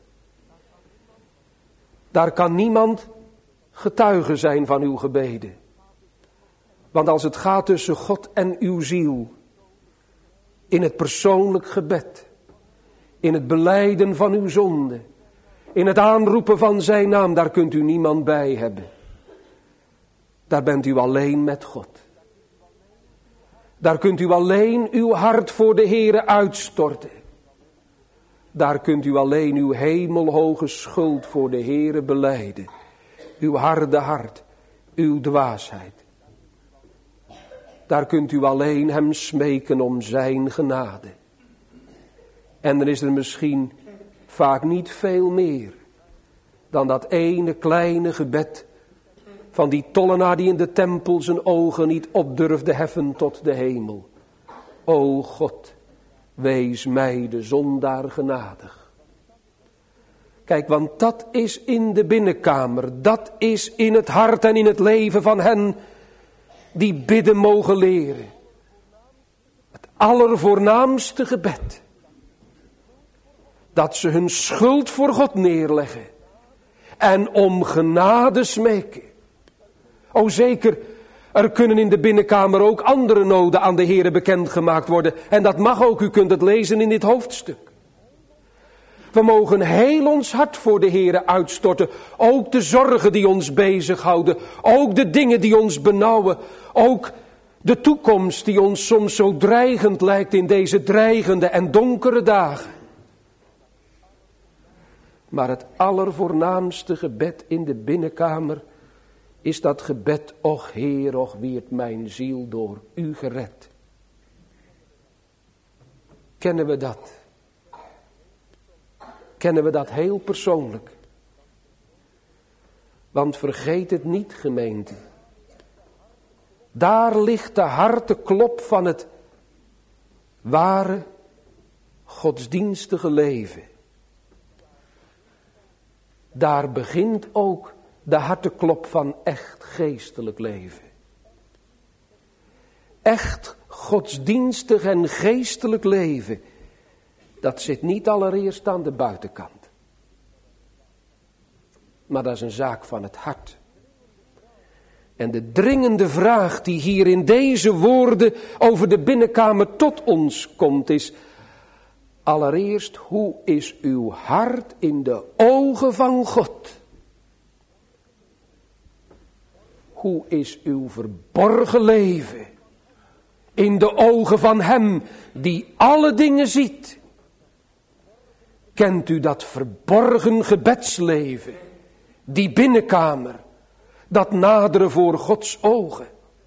Daar kan niemand getuige zijn van uw gebeden. Want als het gaat tussen God en uw ziel, in het persoonlijk gebed, in het belijden van uw zonde, in het aanroepen van zijn naam, daar kunt u niemand bij hebben. Daar bent u alleen met God. Daar kunt u alleen uw hart voor de Heere uitstorten. Daar kunt u alleen uw hemelhoge schuld voor de Heere belijden. Uw harde hart, uw dwaasheid. Daar kunt u alleen hem smeken om zijn genade. En dan is er misschien vaak niet veel meer dan dat ene kleine gebed van die tollenaar die in de tempel zijn ogen niet op durfde heffen tot de hemel. O God, wees mij de zondaar genadig. Kijk, want dat is in de binnenkamer, dat is in het hart en in het leven van hen die bidden mogen leren. Het allervoornaamste gebed. Dat ze hun schuld voor God neerleggen en om genade smeken. O zeker, er kunnen in de binnenkamer ook andere noden aan de Heere bekendgemaakt worden. En dat mag ook, u kunt het lezen in dit hoofdstuk. We mogen heel ons hart voor de Heere uitstorten. Ook de zorgen die ons bezighouden. Ook de dingen die ons benauwen. Ook de toekomst die ons soms zo dreigend lijkt in deze dreigende en donkere dagen. Maar het allervoornaamste gebed in de binnenkamer is dat gebed, och Heer, och wierd mijn ziel door u gered. Kennen we dat? Kennen we dat heel persoonlijk? Want vergeet het niet, gemeente. Daar ligt de harteklop van het ware godsdienstige leven. Daar begint ook de harteklop van echt geestelijk leven. Echt godsdienstig en geestelijk leven, dat zit niet allereerst aan de buitenkant. Maar dat is een zaak van het hart. En de dringende vraag die hier in deze woorden over de binnenkamer tot ons komt is: allereerst, hoe is uw hart in de ogen van God? Hoe is uw verborgen leven in de ogen van hem die alle dingen ziet? kent u dat verborgen gebedsleven, die binnenkamer, dat naderen voor Gods ogen?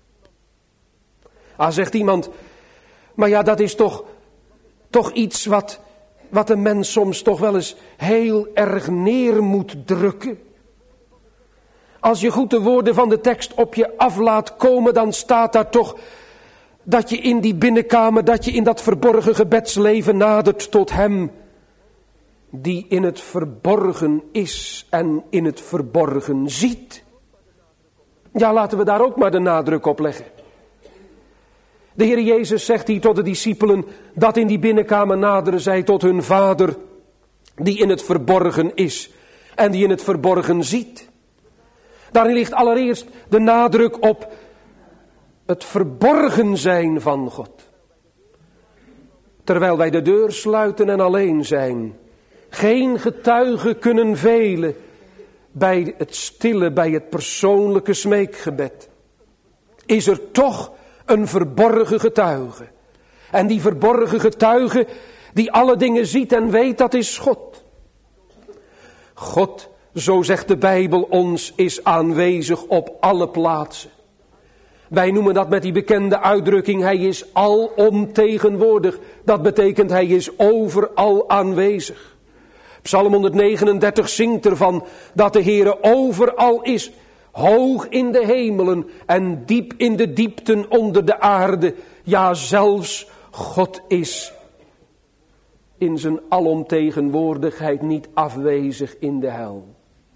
Ah, zegt iemand, maar ja, dat is toch, toch iets wat, wat een mens soms toch wel eens heel erg neer moet drukken. Als je goed de woorden van de tekst op je af laat komen, dan staat daar toch dat je in die binnenkamer, dat je in dat verborgen gebedsleven nadert tot Hem die in het verborgen is en in het verborgen ziet. Ja, laten we daar ook maar de nadruk op leggen. De Heer Jezus zegt hier tot de discipelen dat in die binnenkamer naderen zij tot hun Vader die in het verborgen is en die in het verborgen ziet. Daarin ligt allereerst de nadruk op het verborgen zijn van God. Terwijl wij de deur sluiten en alleen zijn, geen getuigen kunnen velen bij het stille, bij het persoonlijke smeekgebed, is er toch een verborgen getuige. En die verborgen getuige die alle dingen ziet en weet, dat is God. God, zo zegt de Bijbel ons, is aanwezig op alle plaatsen. Wij noemen dat met die bekende uitdrukking, hij is alomtegenwoordig. Dat betekent hij is overal aanwezig. Psalm honderdnegenendertig zingt ervan dat de Heere overal is. Hoog in de hemelen en diep in de diepten onder de aarde. Ja, zelfs God is in zijn alomtegenwoordigheid niet afwezig in de hel.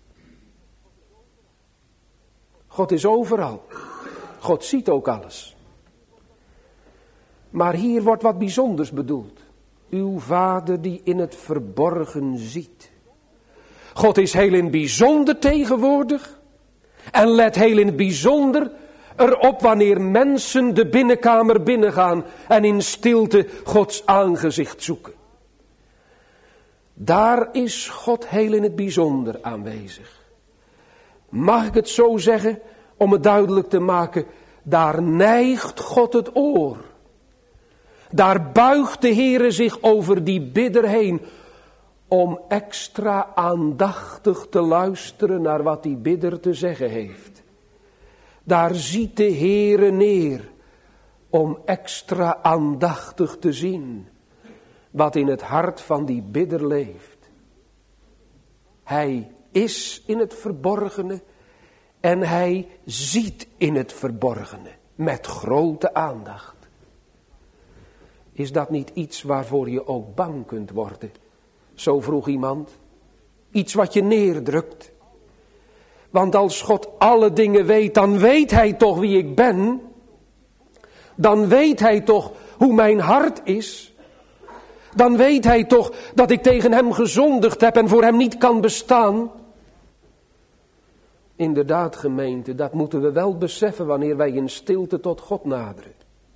God is overal. God ziet ook alles. Maar hier wordt wat bijzonders bedoeld. Uw Vader die in het verborgen ziet. God is heel in het bijzonder tegenwoordig. En let heel in het bijzonder erop wanneer mensen de binnenkamer binnengaan en in stilte Gods aangezicht zoeken. Daar is God heel in het bijzonder aanwezig. Mag ik het zo zeggen, om het duidelijk te maken, daar neigt God het oor. Daar buigt de Heere zich over die bidder heen, om extra aandachtig te luisteren naar wat die bidder te zeggen heeft. Daar ziet de Heere neer, om extra aandachtig te zien wat in het hart van die bidder leeft. Hij is in het verborgene en hij ziet in het verborgene met grote aandacht. Is dat niet iets waarvoor je ook bang kunt worden? Zo vroeg iemand. Iets wat je neerdrukt. Want als God alle dingen weet, dan weet hij toch wie ik ben. Dan weet hij toch hoe mijn hart is. Dan weet hij toch dat ik tegen hem gezondigd heb en voor hem niet kan bestaan. Inderdaad, gemeente, dat moeten we wel beseffen wanneer wij in stilte tot God naderen.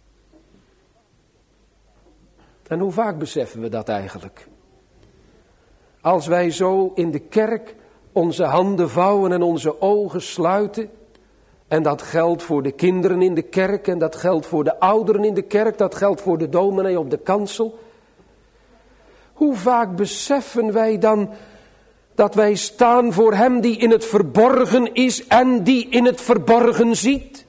En hoe vaak beseffen we dat eigenlijk? Als wij zo in de kerk onze handen vouwen en onze ogen sluiten. En dat geldt voor de kinderen in de kerk en dat geldt voor de ouderen in de kerk. Dat geldt voor de dominee op de kansel. Hoe vaak beseffen wij dan dat wij staan voor hem die in het verborgen is en die in het verborgen ziet.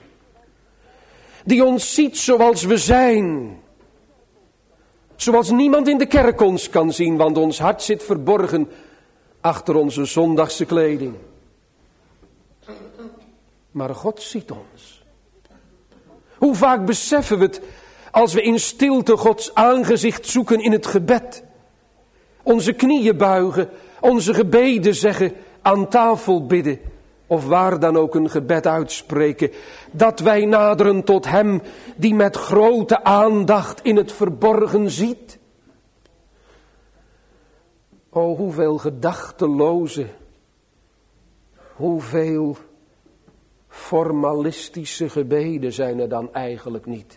Die ons ziet zoals we zijn. Zoals niemand in de kerk ons kan zien, want ons hart zit verborgen achter onze zondagse kleding. Maar God ziet ons. Hoe vaak beseffen we het als we in stilte Gods aangezicht zoeken in het gebed. Onze knieën buigen, onze gebeden zeggen, aan tafel bidden. Of waar dan ook een gebed uitspreken. Dat wij naderen tot hem die met grote aandacht in het verborgen ziet. O, hoeveel gedachteloze, hoeveel formalistische gebeden zijn er dan eigenlijk niet.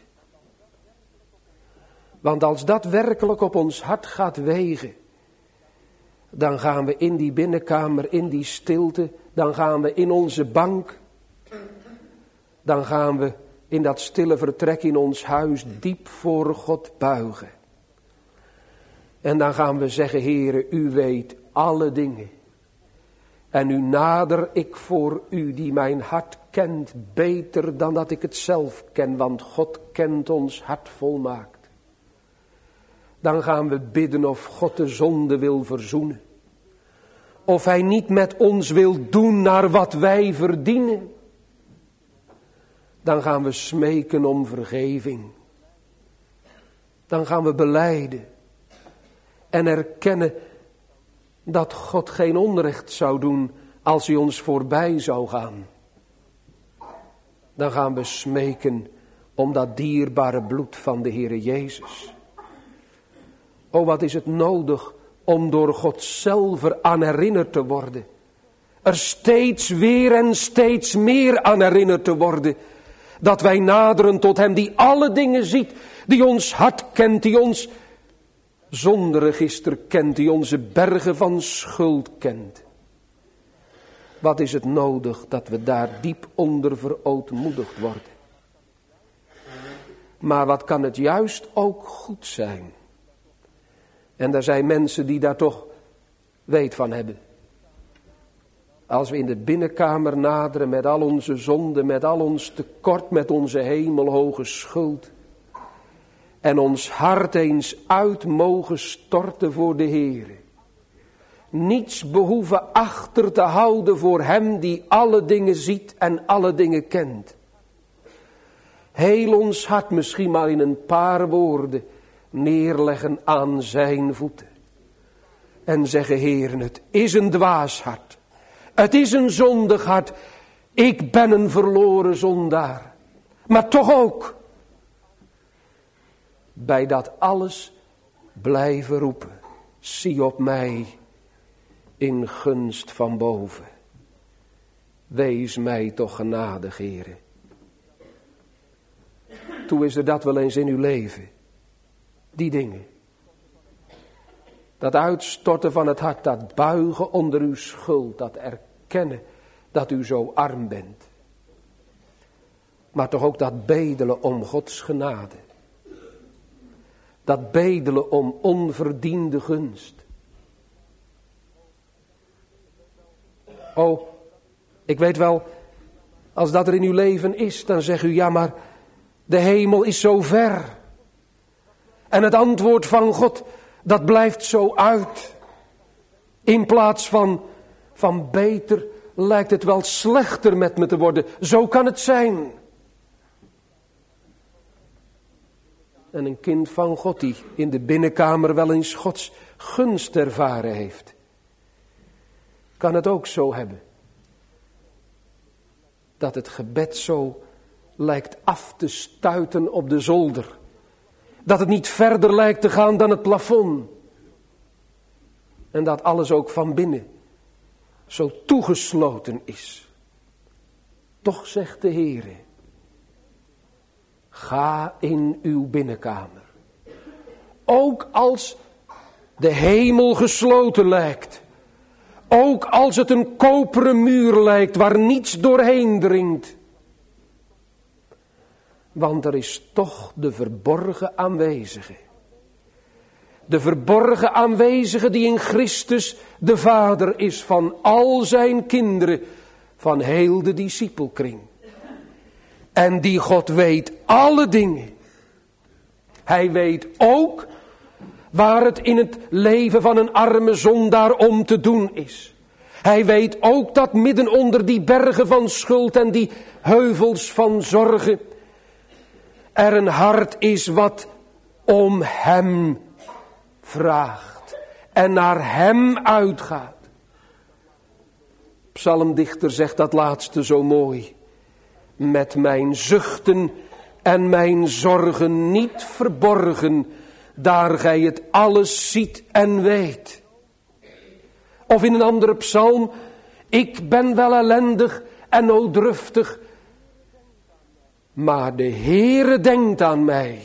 Want als dat werkelijk op ons hart gaat wegen, dan gaan we in die binnenkamer, in die stilte, dan gaan we in onze bank, dan gaan we in dat stille vertrek in ons huis diep voor God buigen. En dan gaan we zeggen, Heere, u weet alle dingen. En nu nader ik voor u die mijn hart kent beter dan dat ik het zelf ken. Want God kent ons hart volmaakt. Dan gaan we bidden of God de zonde wil verzoenen. Of hij niet met ons wil doen naar wat wij verdienen. Dan gaan we smeken om vergeving. Dan gaan we belijden. En erkennen dat God geen onrecht zou doen als hij ons voorbij zou gaan. Dan gaan we smeken om dat dierbare bloed van de Heere Jezus. O, wat is het nodig om door God zelf aan herinnerd te worden. Er steeds weer en steeds meer aan herinnerd te worden. Dat wij naderen tot hem die alle dingen ziet. Die ons hart kent, die ons zonderegister kent, die onze bergen van schuld kent. Wat is het nodig dat we daar diep onder verootmoedigd worden. Maar wat kan het juist ook goed zijn. En er zijn mensen die daar toch weet van hebben. Als we in de binnenkamer naderen met al onze zonden, met al ons tekort, met onze hemelhoge schuld. En ons hart eens uit mogen storten voor de Heere. Niets behoeven achter te houden voor hem die alle dingen ziet en alle dingen kent. Heel ons hart misschien maar in een paar woorden neerleggen aan zijn voeten. En zeggen, Heer, het is een dwaas hart. Het is een zondig hart. Ik ben een verloren zondaar. Maar toch ook. Bij dat alles blijven roepen. Zie op mij in gunst van boven. Wees mij toch genadig, Heere. Toe is er dat wel eens in uw leven. Die dingen. Dat uitstorten van het hart, dat buigen onder uw schuld, dat erkennen dat u zo arm bent. Maar toch ook dat bedelen om Gods genade. Dat bedelen om onverdiende gunst. Oh, ik weet wel, als dat er in uw leven is, dan zegt u, ja maar de hemel is zo ver. En het antwoord van God, dat blijft zo uit. In plaats van, van beter, lijkt het wel slechter met me te worden. Zo kan het zijn. En een kind van God die in de binnenkamer wel eens Gods gunst ervaren heeft. Kan het ook zo hebben. Dat het gebed zo lijkt af te stuiten op de zolder. Dat het niet verder lijkt te gaan dan het plafond. En dat alles ook van binnen zo toegesloten is. Toch zegt de Heere, ga in uw binnenkamer. Ook als de hemel gesloten lijkt. Ook als het een koperen muur lijkt waar niets doorheen dringt. Want er is toch de verborgen aanwezige. De verborgen aanwezige die in Christus de Vader is van al zijn kinderen, van heel de discipelkring. En die God weet alle dingen. Hij weet ook waar het in het leven van een arme zondaar om te doen is. Hij weet ook dat midden onder die bergen van schuld en die heuvels van zorgen er een hart is wat om hem vraagt en naar hem uitgaat. Psalmdichter zegt dat laatste zo mooi. Met mijn zuchten en mijn zorgen niet verborgen, daar gij het alles ziet en weet. Of in een andere psalm, ik ben wel ellendig en nooddruftig, maar de Heere denkt aan mij.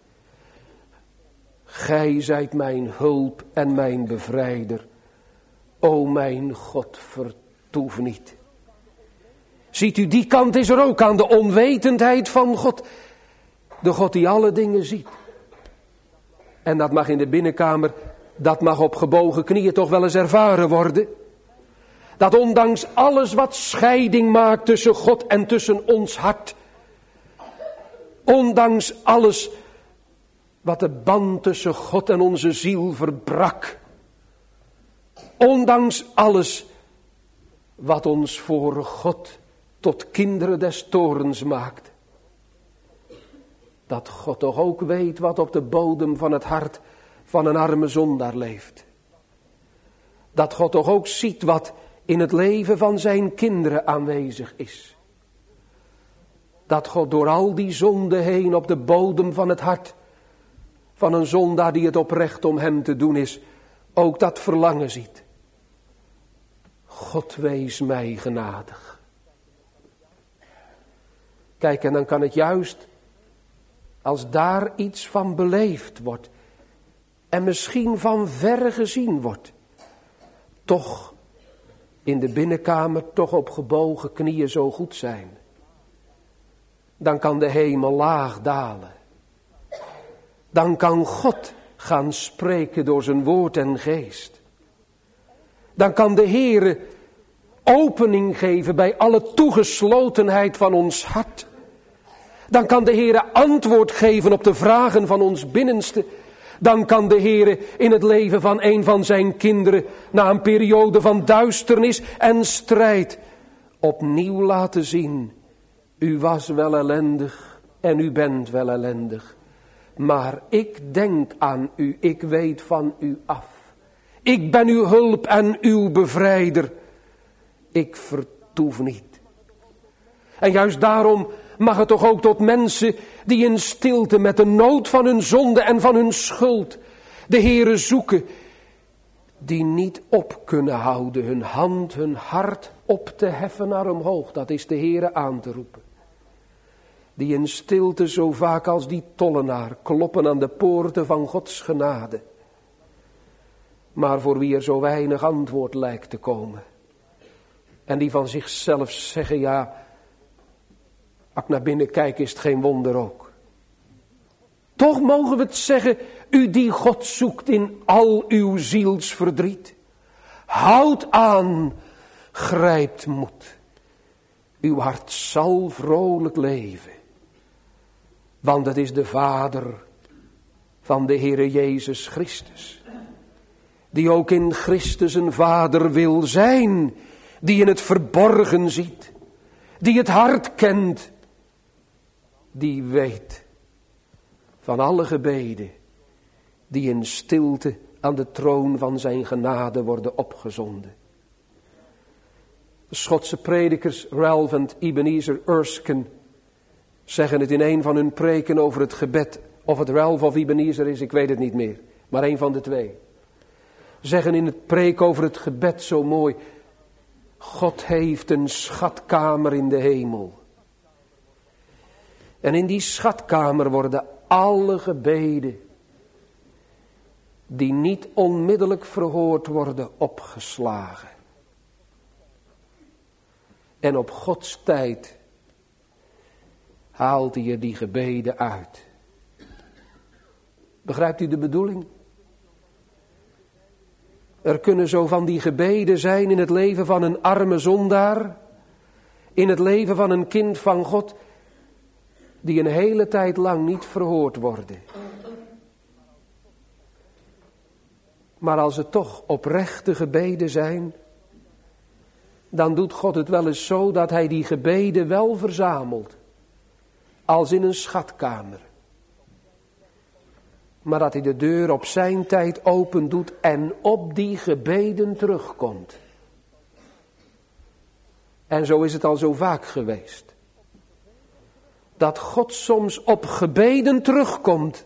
Gij zijt mijn hulp en mijn bevrijder. O mijn God, vertoef niet. Ziet u, die kant is er ook aan, de onwetendheid van God. De God die alle dingen ziet. En dat mag in de binnenkamer Dat mag op gebogen knieën toch wel eens ervaren worden. Dat ondanks alles wat scheiding maakt tussen God en tussen ons hart. Ondanks alles wat de band tussen God en onze ziel verbrak. Ondanks alles wat ons voor God tot kinderen des toorns maakt. Dat God toch ook weet wat op de bodem van het hart van een arme zondaar leeft. Dat God toch ook ziet wat in het leven van zijn kinderen aanwezig is. Dat God door al die zonden heen op de bodem van het hart van een zondaar die het oprecht om hem te doen is, ook dat verlangen ziet. God wees mij genadig. Kijk, en dan kan het juist, als daar iets van beleefd wordt en misschien van verre gezien wordt, toch in de binnenkamer toch op gebogen knieën zo goed zijn. Dan kan de hemel laag dalen. Dan kan God gaan spreken door zijn woord en geest. Dan kan de Heere opening geven bij alle toegeslotenheid van ons hart. Dan kan de Heere antwoord geven op de vragen van ons binnenste. Dan kan de Heere in het leven van een van zijn kinderen, na een periode van duisternis en strijd, opnieuw laten zien: u was wel ellendig en u bent wel ellendig. Maar ik denk aan u, ik weet van u af. Ik ben uw hulp en uw bevrijder. Ik vertoef niet. En juist daarom mag het toch ook tot mensen die in stilte met de nood van hun zonde en van hun schuld de Heere zoeken, die niet op kunnen houden hun hand, hun hart op te heffen naar omhoog. Dat is de Heere aan te roepen. Die in stilte zo vaak als die tollenaar kloppen aan de poorten van Gods genade. Maar voor wie er zo weinig antwoord lijkt te komen. En die van zichzelf zeggen: ja, als ik naar binnen kijk is het geen wonder ook. Toch mogen we het zeggen: u die God zoekt in al uw zielsverdriet. Houd aan, grijpt moed. Uw hart zal vrolijk leven. Want het is de Vader van de Heere Jezus Christus. Die ook in Christus een vader wil zijn. Die in het verborgen ziet. Die het hart kent. Die weet van alle gebeden die in stilte aan de troon van zijn genade worden opgezonden. De Schotse predikers Ralph en Ebenezer Erskine zeggen het in een van hun preken over het gebed. Of het Ralph of Ebenezer is, ik weet het niet meer. Maar een van de twee. Zeggen in het preek over het gebed zo mooi: God heeft een schatkamer in de hemel. En in die schatkamer worden alle gebeden die niet onmiddellijk verhoord worden opgeslagen. En op Gods tijd haalt hij er die gebeden uit. Begrijpt u de bedoeling? Er kunnen zo van die gebeden zijn in het leven van een arme zondaar, in het leven van een kind van God, die een hele tijd lang niet verhoord worden. Maar als het toch oprechte gebeden zijn, dan doet God het wel eens zo dat hij die gebeden wel verzamelt, als in een schatkamer. Maar dat hij de deur op zijn tijd open doet en op die gebeden terugkomt. En zo is het al zo vaak geweest. Dat God soms op gebeden terugkomt,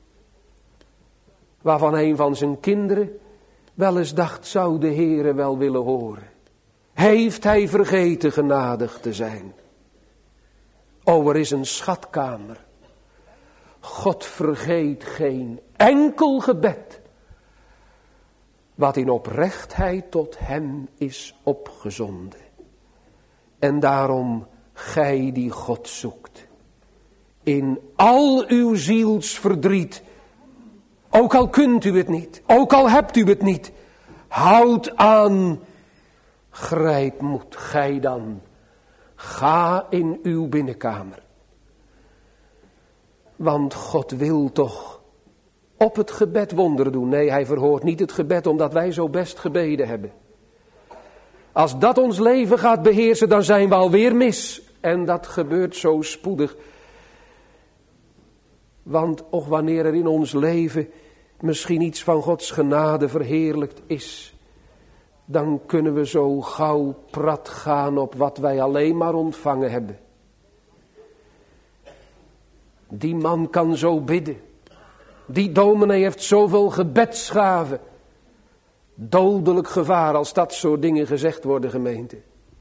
waarvan een van zijn kinderen wel eens dacht: zou de Heere wel willen horen? Heeft hij vergeten genadig te zijn? O, er is een schatkamer. God vergeet geen enkel gebed wat in oprechtheid tot hem is opgezonden. En daarom, gij die God zoekt, in al uw zielsverdriet, Ook al kunt u het niet, ook al hebt u het niet, houd aan, grijp moed, gij dan. Ga in uw binnenkamer. Want God wil toch op het gebed wonderen doen. Nee, hij verhoort niet het gebed omdat wij zo best gebeden hebben. Als dat ons leven gaat beheersen, dan zijn we alweer mis. En dat gebeurt zo spoedig. Want och, wanneer er in ons leven misschien iets van Gods genade verheerlijkt is, dan kunnen we zo gauw prat gaan op wat wij alleen maar ontvangen hebben. Die man kan zo bidden. Die dominee heeft zoveel gebedsgaven. Dodelijk gevaar als dat soort dingen gezegd worden, gemeente.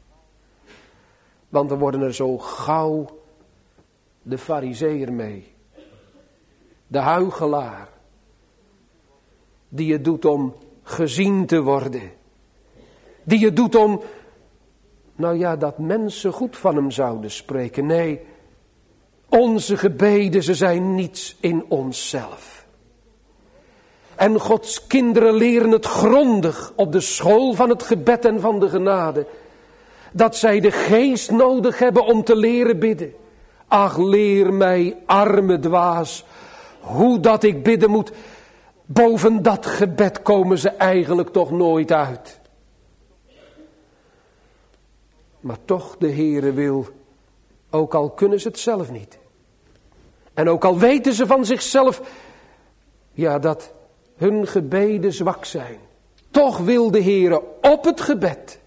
Want dan worden er zo gauw de farizeeër mee. De huichelaar. Die het doet om gezien te worden. Die het doet om, nou ja, dat mensen goed van hem zouden spreken. Nee, onze gebeden, ze zijn niets in onszelf. En Gods kinderen leren het grondig op de school van het gebed en van de genade. Dat zij de geest nodig hebben om te leren bidden. Ach, leer mij, arme dwaas, hoe dat ik bidden moet. Boven dat gebed komen ze eigenlijk toch nooit uit. Maar toch, de Heere wil, ook al kunnen ze het zelf niet. En ook al weten ze van zichzelf, ja, dat hun gebeden zwak zijn. Toch wil de Heere op het gebed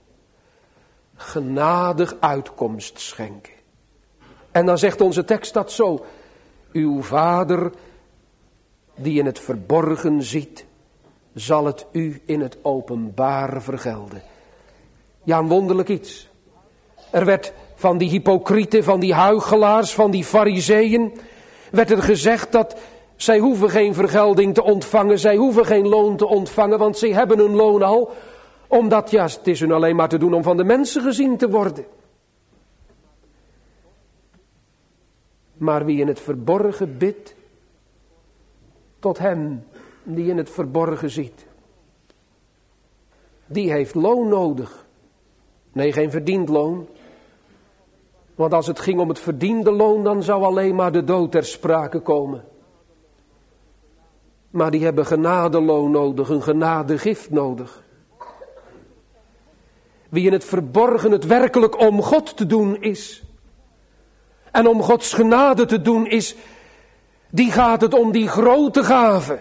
genadig uitkomst schenken. En dan zegt onze tekst dat zo. Uw Vader die in het verborgen ziet, zal het u in het openbaar vergelden. Ja, een wonderlijk iets. Er werd van die hypocrieten, van die huichelaars, van die farizeeën, werd er gezegd dat zij hoeven geen vergelding te ontvangen, zij hoeven geen loon te ontvangen, want zij hebben hun loon al, omdat, ja, het is hun alleen maar te doen om van de mensen gezien te worden. Maar wie in het verborgen bidt, tot hem die in het verborgen ziet, die heeft loon nodig. Nee, geen verdiend loon. Want als het ging om het verdiende loon, dan zou alleen maar de dood ter sprake komen. Maar die hebben genadeloon nodig, een genadegift nodig. Wie in het verborgen het werkelijk om God te doen is, en om Gods genade te doen is, die gaat het om die grote gave.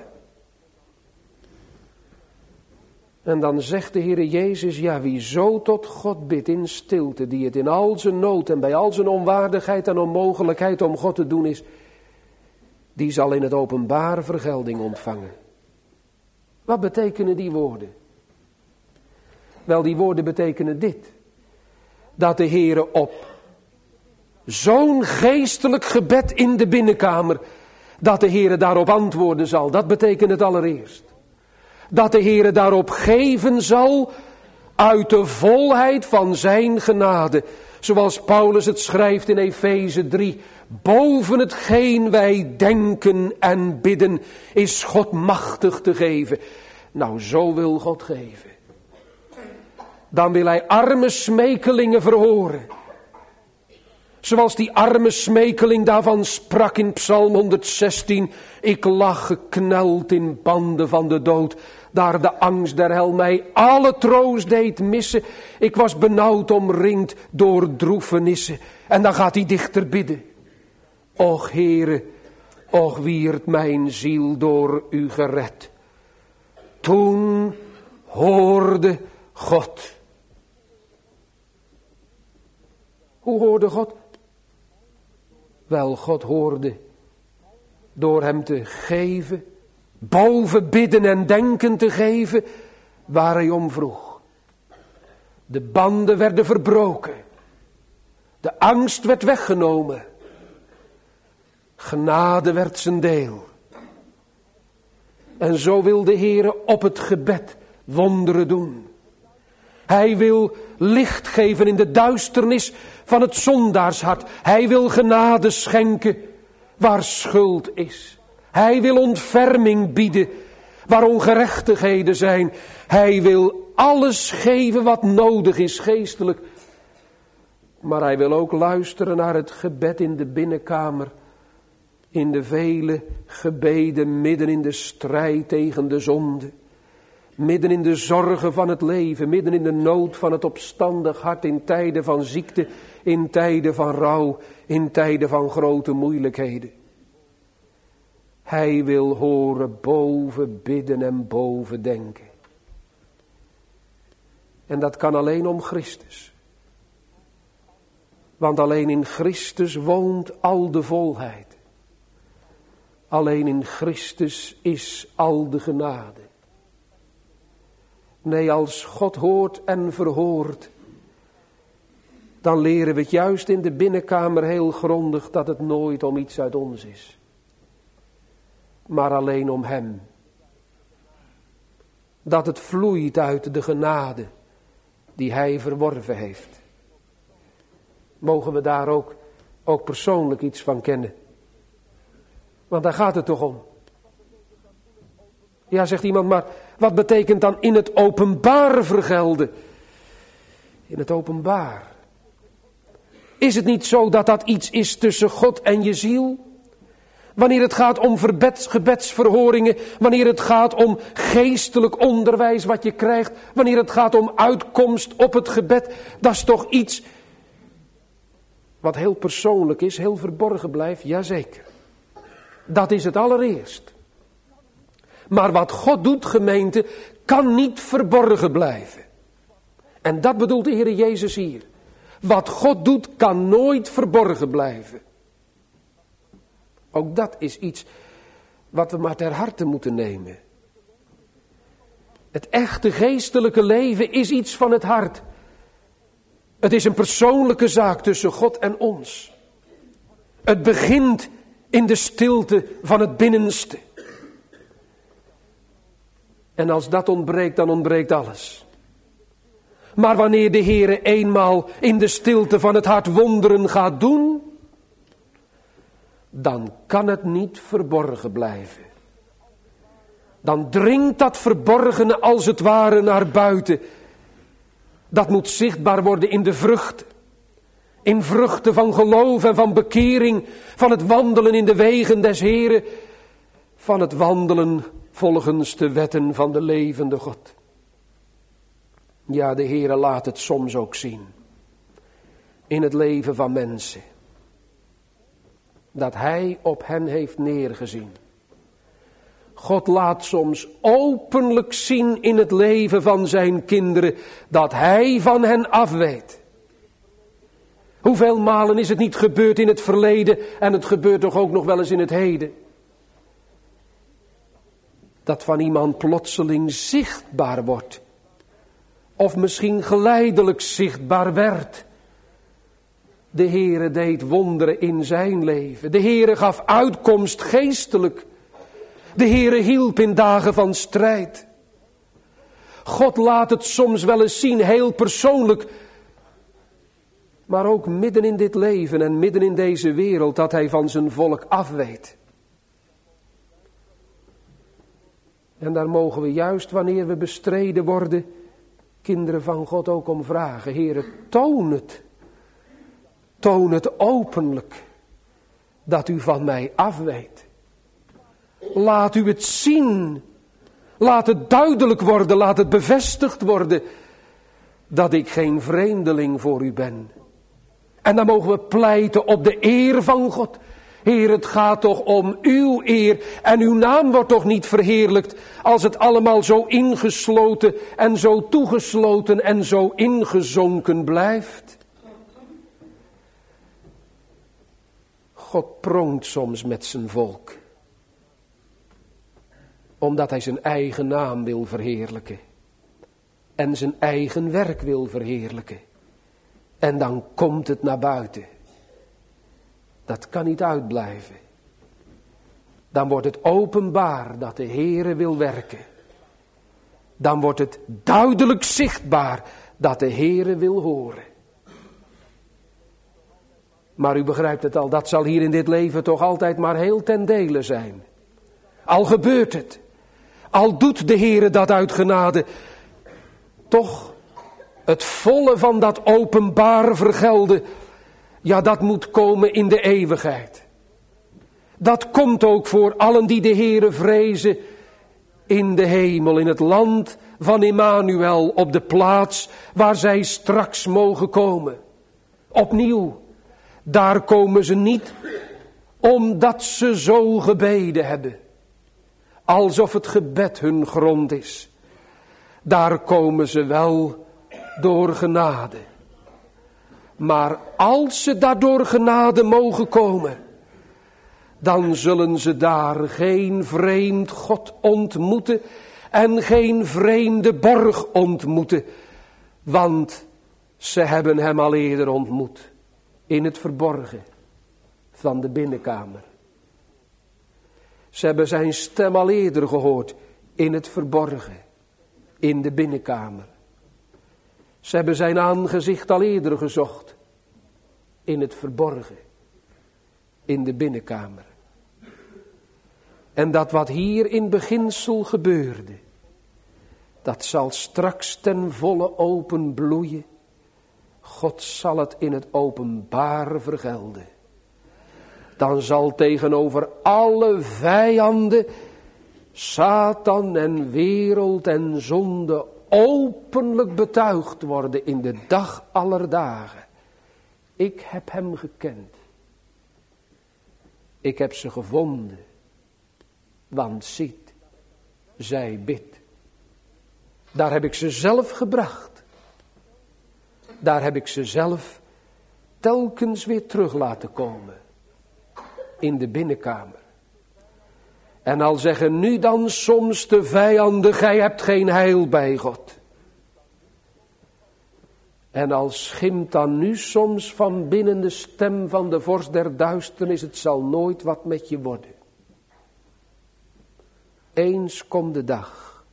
En dan zegt de Heere Jezus, ja, wie zo tot God bidt in stilte, die het in al zijn nood en bij al zijn onwaardigheid en onmogelijkheid om God te doen is, die zal in het openbaar vergelding ontvangen. Wat betekenen die woorden? Wel, die woorden betekenen dit. Dat de Heere op zo'n geestelijk gebed in de binnenkamer, dat de Heere daarop antwoorden zal. Dat betekent het allereerst. Dat de Heere daarop geven zal uit de volheid van zijn genade. Zoals Paulus het schrijft in Efeze drie. Boven hetgeen wij denken en bidden is God machtig te geven. Nou, zo wil God geven. Dan wil hij arme smekelingen verhoren. Zoals die arme smekeling daarvan sprak in Psalm honderdzestien. Ik lag gekneld in banden van de dood. Daar de angst der hel mij alle troost deed missen. Ik was benauwd omringd door droefenissen. En dan gaat hij dichter bidden. Och Heere, och wierd mijn ziel door u gered. Toen hoorde God. Hoe hoorde God? Wel, God hoorde door hem te geven, boven bidden en denken te geven, waar hij om vroeg. De banden werden verbroken. De angst werd weggenomen. Genade werd zijn deel. En zo wil de Heere op het gebed wonderen doen. Hij wil licht geven in de duisternis van het zondaarshart. Hij wil genade schenken waar schuld is. Hij wil ontferming bieden waar ongerechtigheden zijn. Hij wil alles geven wat nodig is geestelijk. Maar hij wil ook luisteren naar het gebed in de binnenkamer. In de vele gebeden midden in de strijd tegen de zonde. Midden in de zorgen van het leven, midden in de nood van het opstandig hart, in tijden van ziekte, in tijden van rouw, in tijden van grote moeilijkheden. Hij wil horen boven bidden en boven denken. En dat kan alleen om Christus. Want alleen in Christus woont al de volheid. Alleen in Christus is al de genade. Nee, als God hoort en verhoort, dan leren we het juist in de binnenkamer heel grondig dat het nooit om iets uit ons is. Maar alleen om Hem. Dat het vloeit uit de genade die Hij verworven heeft. Mogen we daar ook, ook persoonlijk iets van kennen. Want daar gaat het toch om. Ja, zegt iemand, maar wat betekent dan in het openbaar vergelden? In het openbaar. Is het niet zo dat dat iets is tussen God en je ziel? Wanneer het gaat om verbeds, gebedsverhoringen, wanneer het gaat om geestelijk onderwijs wat je krijgt, wanneer het gaat om uitkomst op het gebed, dat is toch iets wat heel persoonlijk is, heel verborgen blijft, jazeker. Dat is het allereerst. Maar wat God doet, gemeente, kan niet verborgen blijven. En dat bedoelt de Heer Jezus hier. Wat God doet, kan nooit verborgen blijven. Ook dat is iets wat we maar ter harte moeten nemen. Het echte geestelijke leven is iets van het hart. Het is een persoonlijke zaak tussen God en ons. Het begint in de stilte van het binnenste. En als dat ontbreekt, dan ontbreekt alles. Maar wanneer de Heere eenmaal in de stilte van het hart wonderen gaat doen, dan kan het niet verborgen blijven. Dan dringt dat verborgene als het ware naar buiten. Dat moet zichtbaar worden in de vruchten. In vruchten van geloof en van bekering, van het wandelen in de wegen des Heeren, van het wandelen volgens de wetten van de levende God. Ja, de Heere laat het soms ook zien. In het leven van mensen. Dat Hij op hen heeft neergezien. God laat soms openlijk zien in het leven van zijn kinderen dat Hij van hen afweet. Hoeveel malen is het niet gebeurd in het verleden en het gebeurt toch ook nog wel eens in het heden. Dat van iemand plotseling zichtbaar wordt. Of misschien geleidelijk zichtbaar werd. De Heere deed wonderen in zijn leven. De Heere gaf uitkomst geestelijk. De Heere hielp in dagen van strijd. God laat het soms wel eens zien, heel persoonlijk. Maar ook midden in dit leven en midden in deze wereld dat Hij van zijn volk afweet. En daar mogen we juist wanneer we bestreden worden, kinderen van God ook om vragen. Heere, toon het. Toon het openlijk dat u van mij afweet. Laat u het zien. Laat het duidelijk worden, laat het bevestigd worden dat ik geen vreemdeling voor u ben. En dan mogen we pleiten op de eer van God. Heer, het gaat toch om uw eer en uw naam wordt toch niet verheerlijkt als het allemaal zo ingesloten en zo toegesloten en zo ingezonken blijft. God pronkt soms met zijn volk. Omdat hij zijn eigen naam wil verheerlijken. En zijn eigen werk wil verheerlijken. En dan komt het naar buiten. Dat kan niet uitblijven. Dan wordt het openbaar dat de Heere wil werken. Dan wordt het duidelijk zichtbaar dat de Heere wil horen. Maar u begrijpt het al, dat zal hier in dit leven toch altijd maar heel ten dele zijn. Al gebeurt het, al doet de Heere dat uit genade, toch het volle van dat openbare vergelden, ja, dat moet komen in de eeuwigheid. Dat komt ook voor allen die de Heere vrezen in de hemel, in het land van Immanuel, op de plaats waar zij straks mogen komen. Opnieuw, daar komen ze niet omdat ze zo gebeden hebben, alsof het gebed hun grond is. Daar komen ze wel door genade. Maar als ze daardoor genade mogen komen, dan zullen ze daar geen vreemd God ontmoeten en geen vreemde borg ontmoeten. Want ze hebben hem al eerder ontmoet in het verborgen van de binnenkamer. Ze hebben zijn stem al eerder gehoord in het verborgen, in de binnenkamer. Ze hebben zijn aangezicht al eerder gezocht in het verborgen, in de binnenkamer. En dat wat hier in beginsel gebeurde, dat zal straks ten volle openbloeien. God zal het in het openbaar vergelden. Dan zal tegenover alle vijanden, Satan en wereld en zonde openlijk betuigd worden in de dag aller dagen. Ik heb hem gekend. Ik heb ze gevonden. Want ziet, zij bidt. Daar heb ik ze zelf gebracht. Daar heb ik ze zelf telkens weer terug laten komen. In de binnenkamer. En al zeggen nu dan soms de vijanden, gij hebt geen heil bij God. En al schimt dan nu soms van binnen de stem van de vorst der duisternis, het zal nooit wat met je worden. Eens komt de dag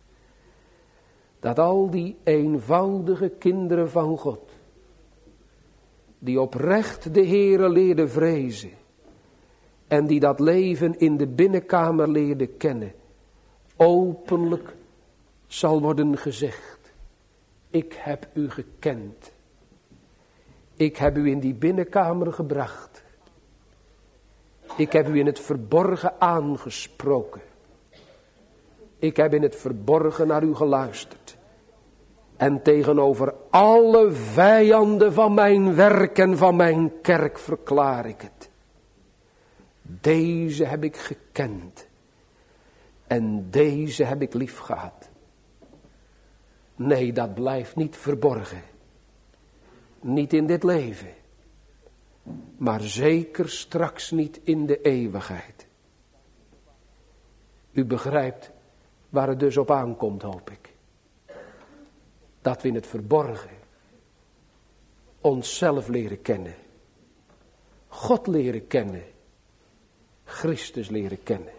dat al die eenvoudige kinderen van God, die oprecht de Heere leerden vrezen en die dat leven in de binnenkamer leerden kennen, openlijk zal worden gezegd: ik heb u gekend. Ik heb u in die binnenkamer gebracht. Ik heb u in het verborgen aangesproken. Ik heb in het verborgen naar u geluisterd. En tegenover alle vijanden van mijn werk en van mijn kerk verklaar ik het. Deze heb ik gekend. En deze heb ik lief gehad. Nee, dat blijft niet verborgen. Niet in dit leven. Maar zeker straks niet in de eeuwigheid. U begrijpt waar het dus op aankomt, hoop ik. Dat we in het verborgen onszelf leren kennen. God leren kennen. Christus leren kennen.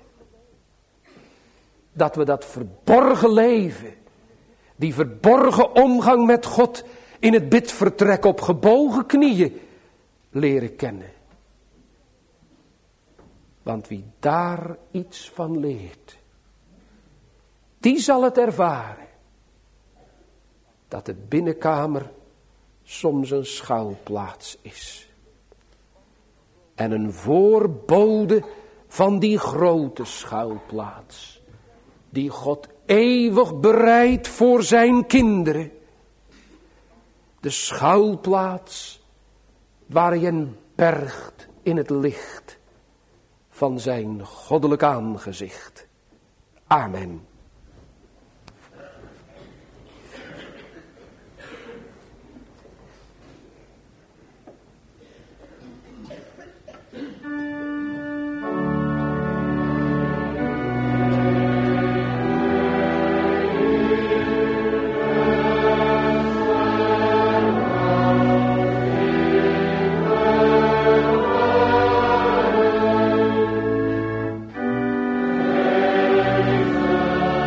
Dat we dat verborgen leven, die verborgen omgang met God in het bidvertrek op gebogen knieën leren kennen. Want wie daar iets van leert, die zal het ervaren. Dat de binnenkamer soms een schuilplaats is. En een voorbode van die grote schuilplaats. Die God eeuwig bereidt voor zijn kinderen. De schuilplaats waar je een bergt in het licht van zijn goddelijk aangezicht. Amen. Amen.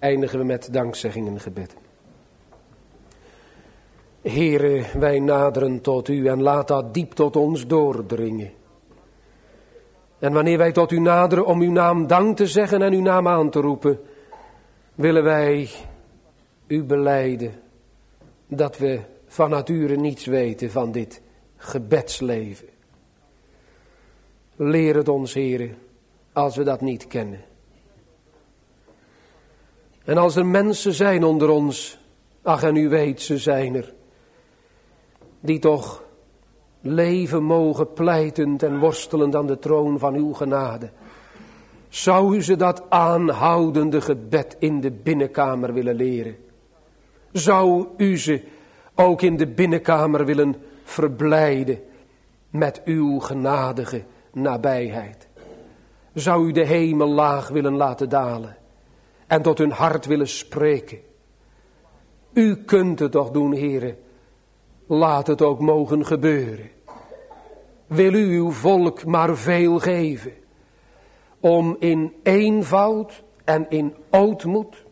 eindigen we met dankzegging en gebed. Heere, wij naderen tot u en laat dat diep tot ons doordringen. En wanneer wij tot u naderen om uw naam dank te zeggen en uw naam aan te roepen, willen wij u belijden dat we van nature niets weten van dit gebedsleven. Leer het ons, Heere, als we dat niet kennen. En als er mensen zijn onder ons, ach en u weet, ze zijn er, die toch leven mogen pleitend en worstelend aan de troon van uw genade. Zou u ze dat aanhoudende gebed in de binnenkamer willen leren? Zou u ze ook in de binnenkamer willen verblijden met uw genadige nabijheid? Zou u de hemel laag willen laten dalen en tot hun hart willen spreken? U kunt het toch doen, Heere. Laat het ook mogen gebeuren. Wil u uw volk maar veel geven, om in eenvoud en in ootmoed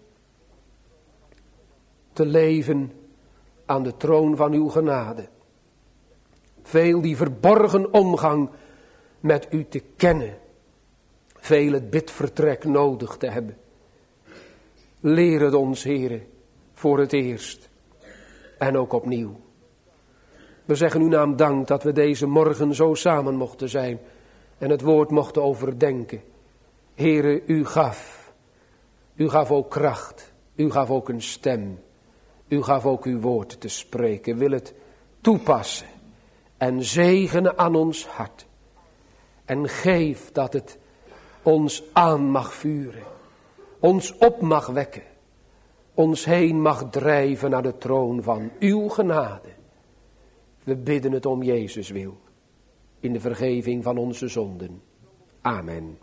te leven aan de troon van uw genade. Veel die verborgen omgang met u te kennen, veel het bidvertrek nodig te hebben. Leer het ons, Heere, voor het eerst en ook opnieuw. We zeggen uw naam dank dat we deze morgen zo samen mochten zijn en het woord mochten overdenken. Heere, u gaf, u gaf ook kracht, u gaf ook een stem, u gaf ook uw woord te spreken. Wil het toepassen en zegenen aan ons hart en geef dat het ons aan mag vuren, ons op mag wekken, ons heen mag drijven naar de troon van uw genade. We bidden het om Jezus wil, in de vergeving van onze zonden. Amen.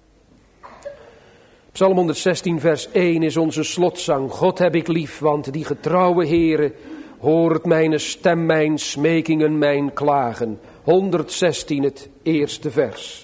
Psalm honderdzestien vers één is onze slotzang. God heb ik lief, want die getrouwe Heere hoort mijn stem, mijn smekingen, mijn klagen. honderdzestien, het eerste vers.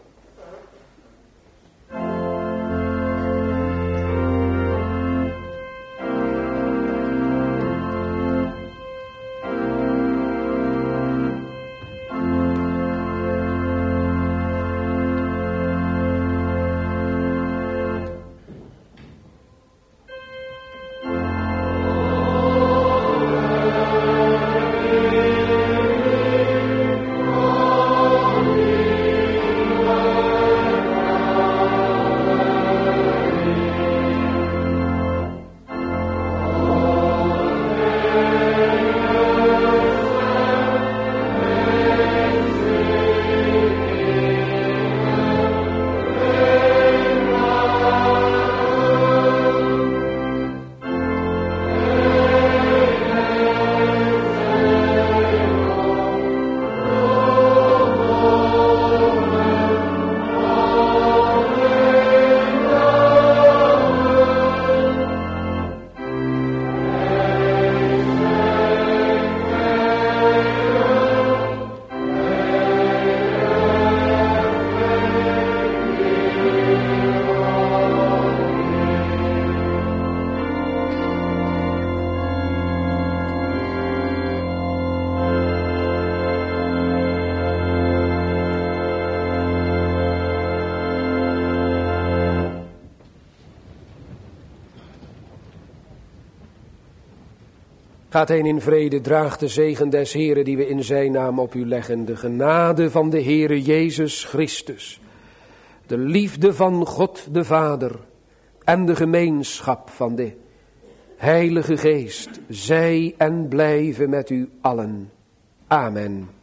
Gaat heen in vrede, draag de zegen des Heeren die we in zijn naam op u leggen. De genade van de Heere Jezus Christus, de liefde van God de Vader en de gemeenschap van de Heilige Geest, zij en blijven met u allen. Amen.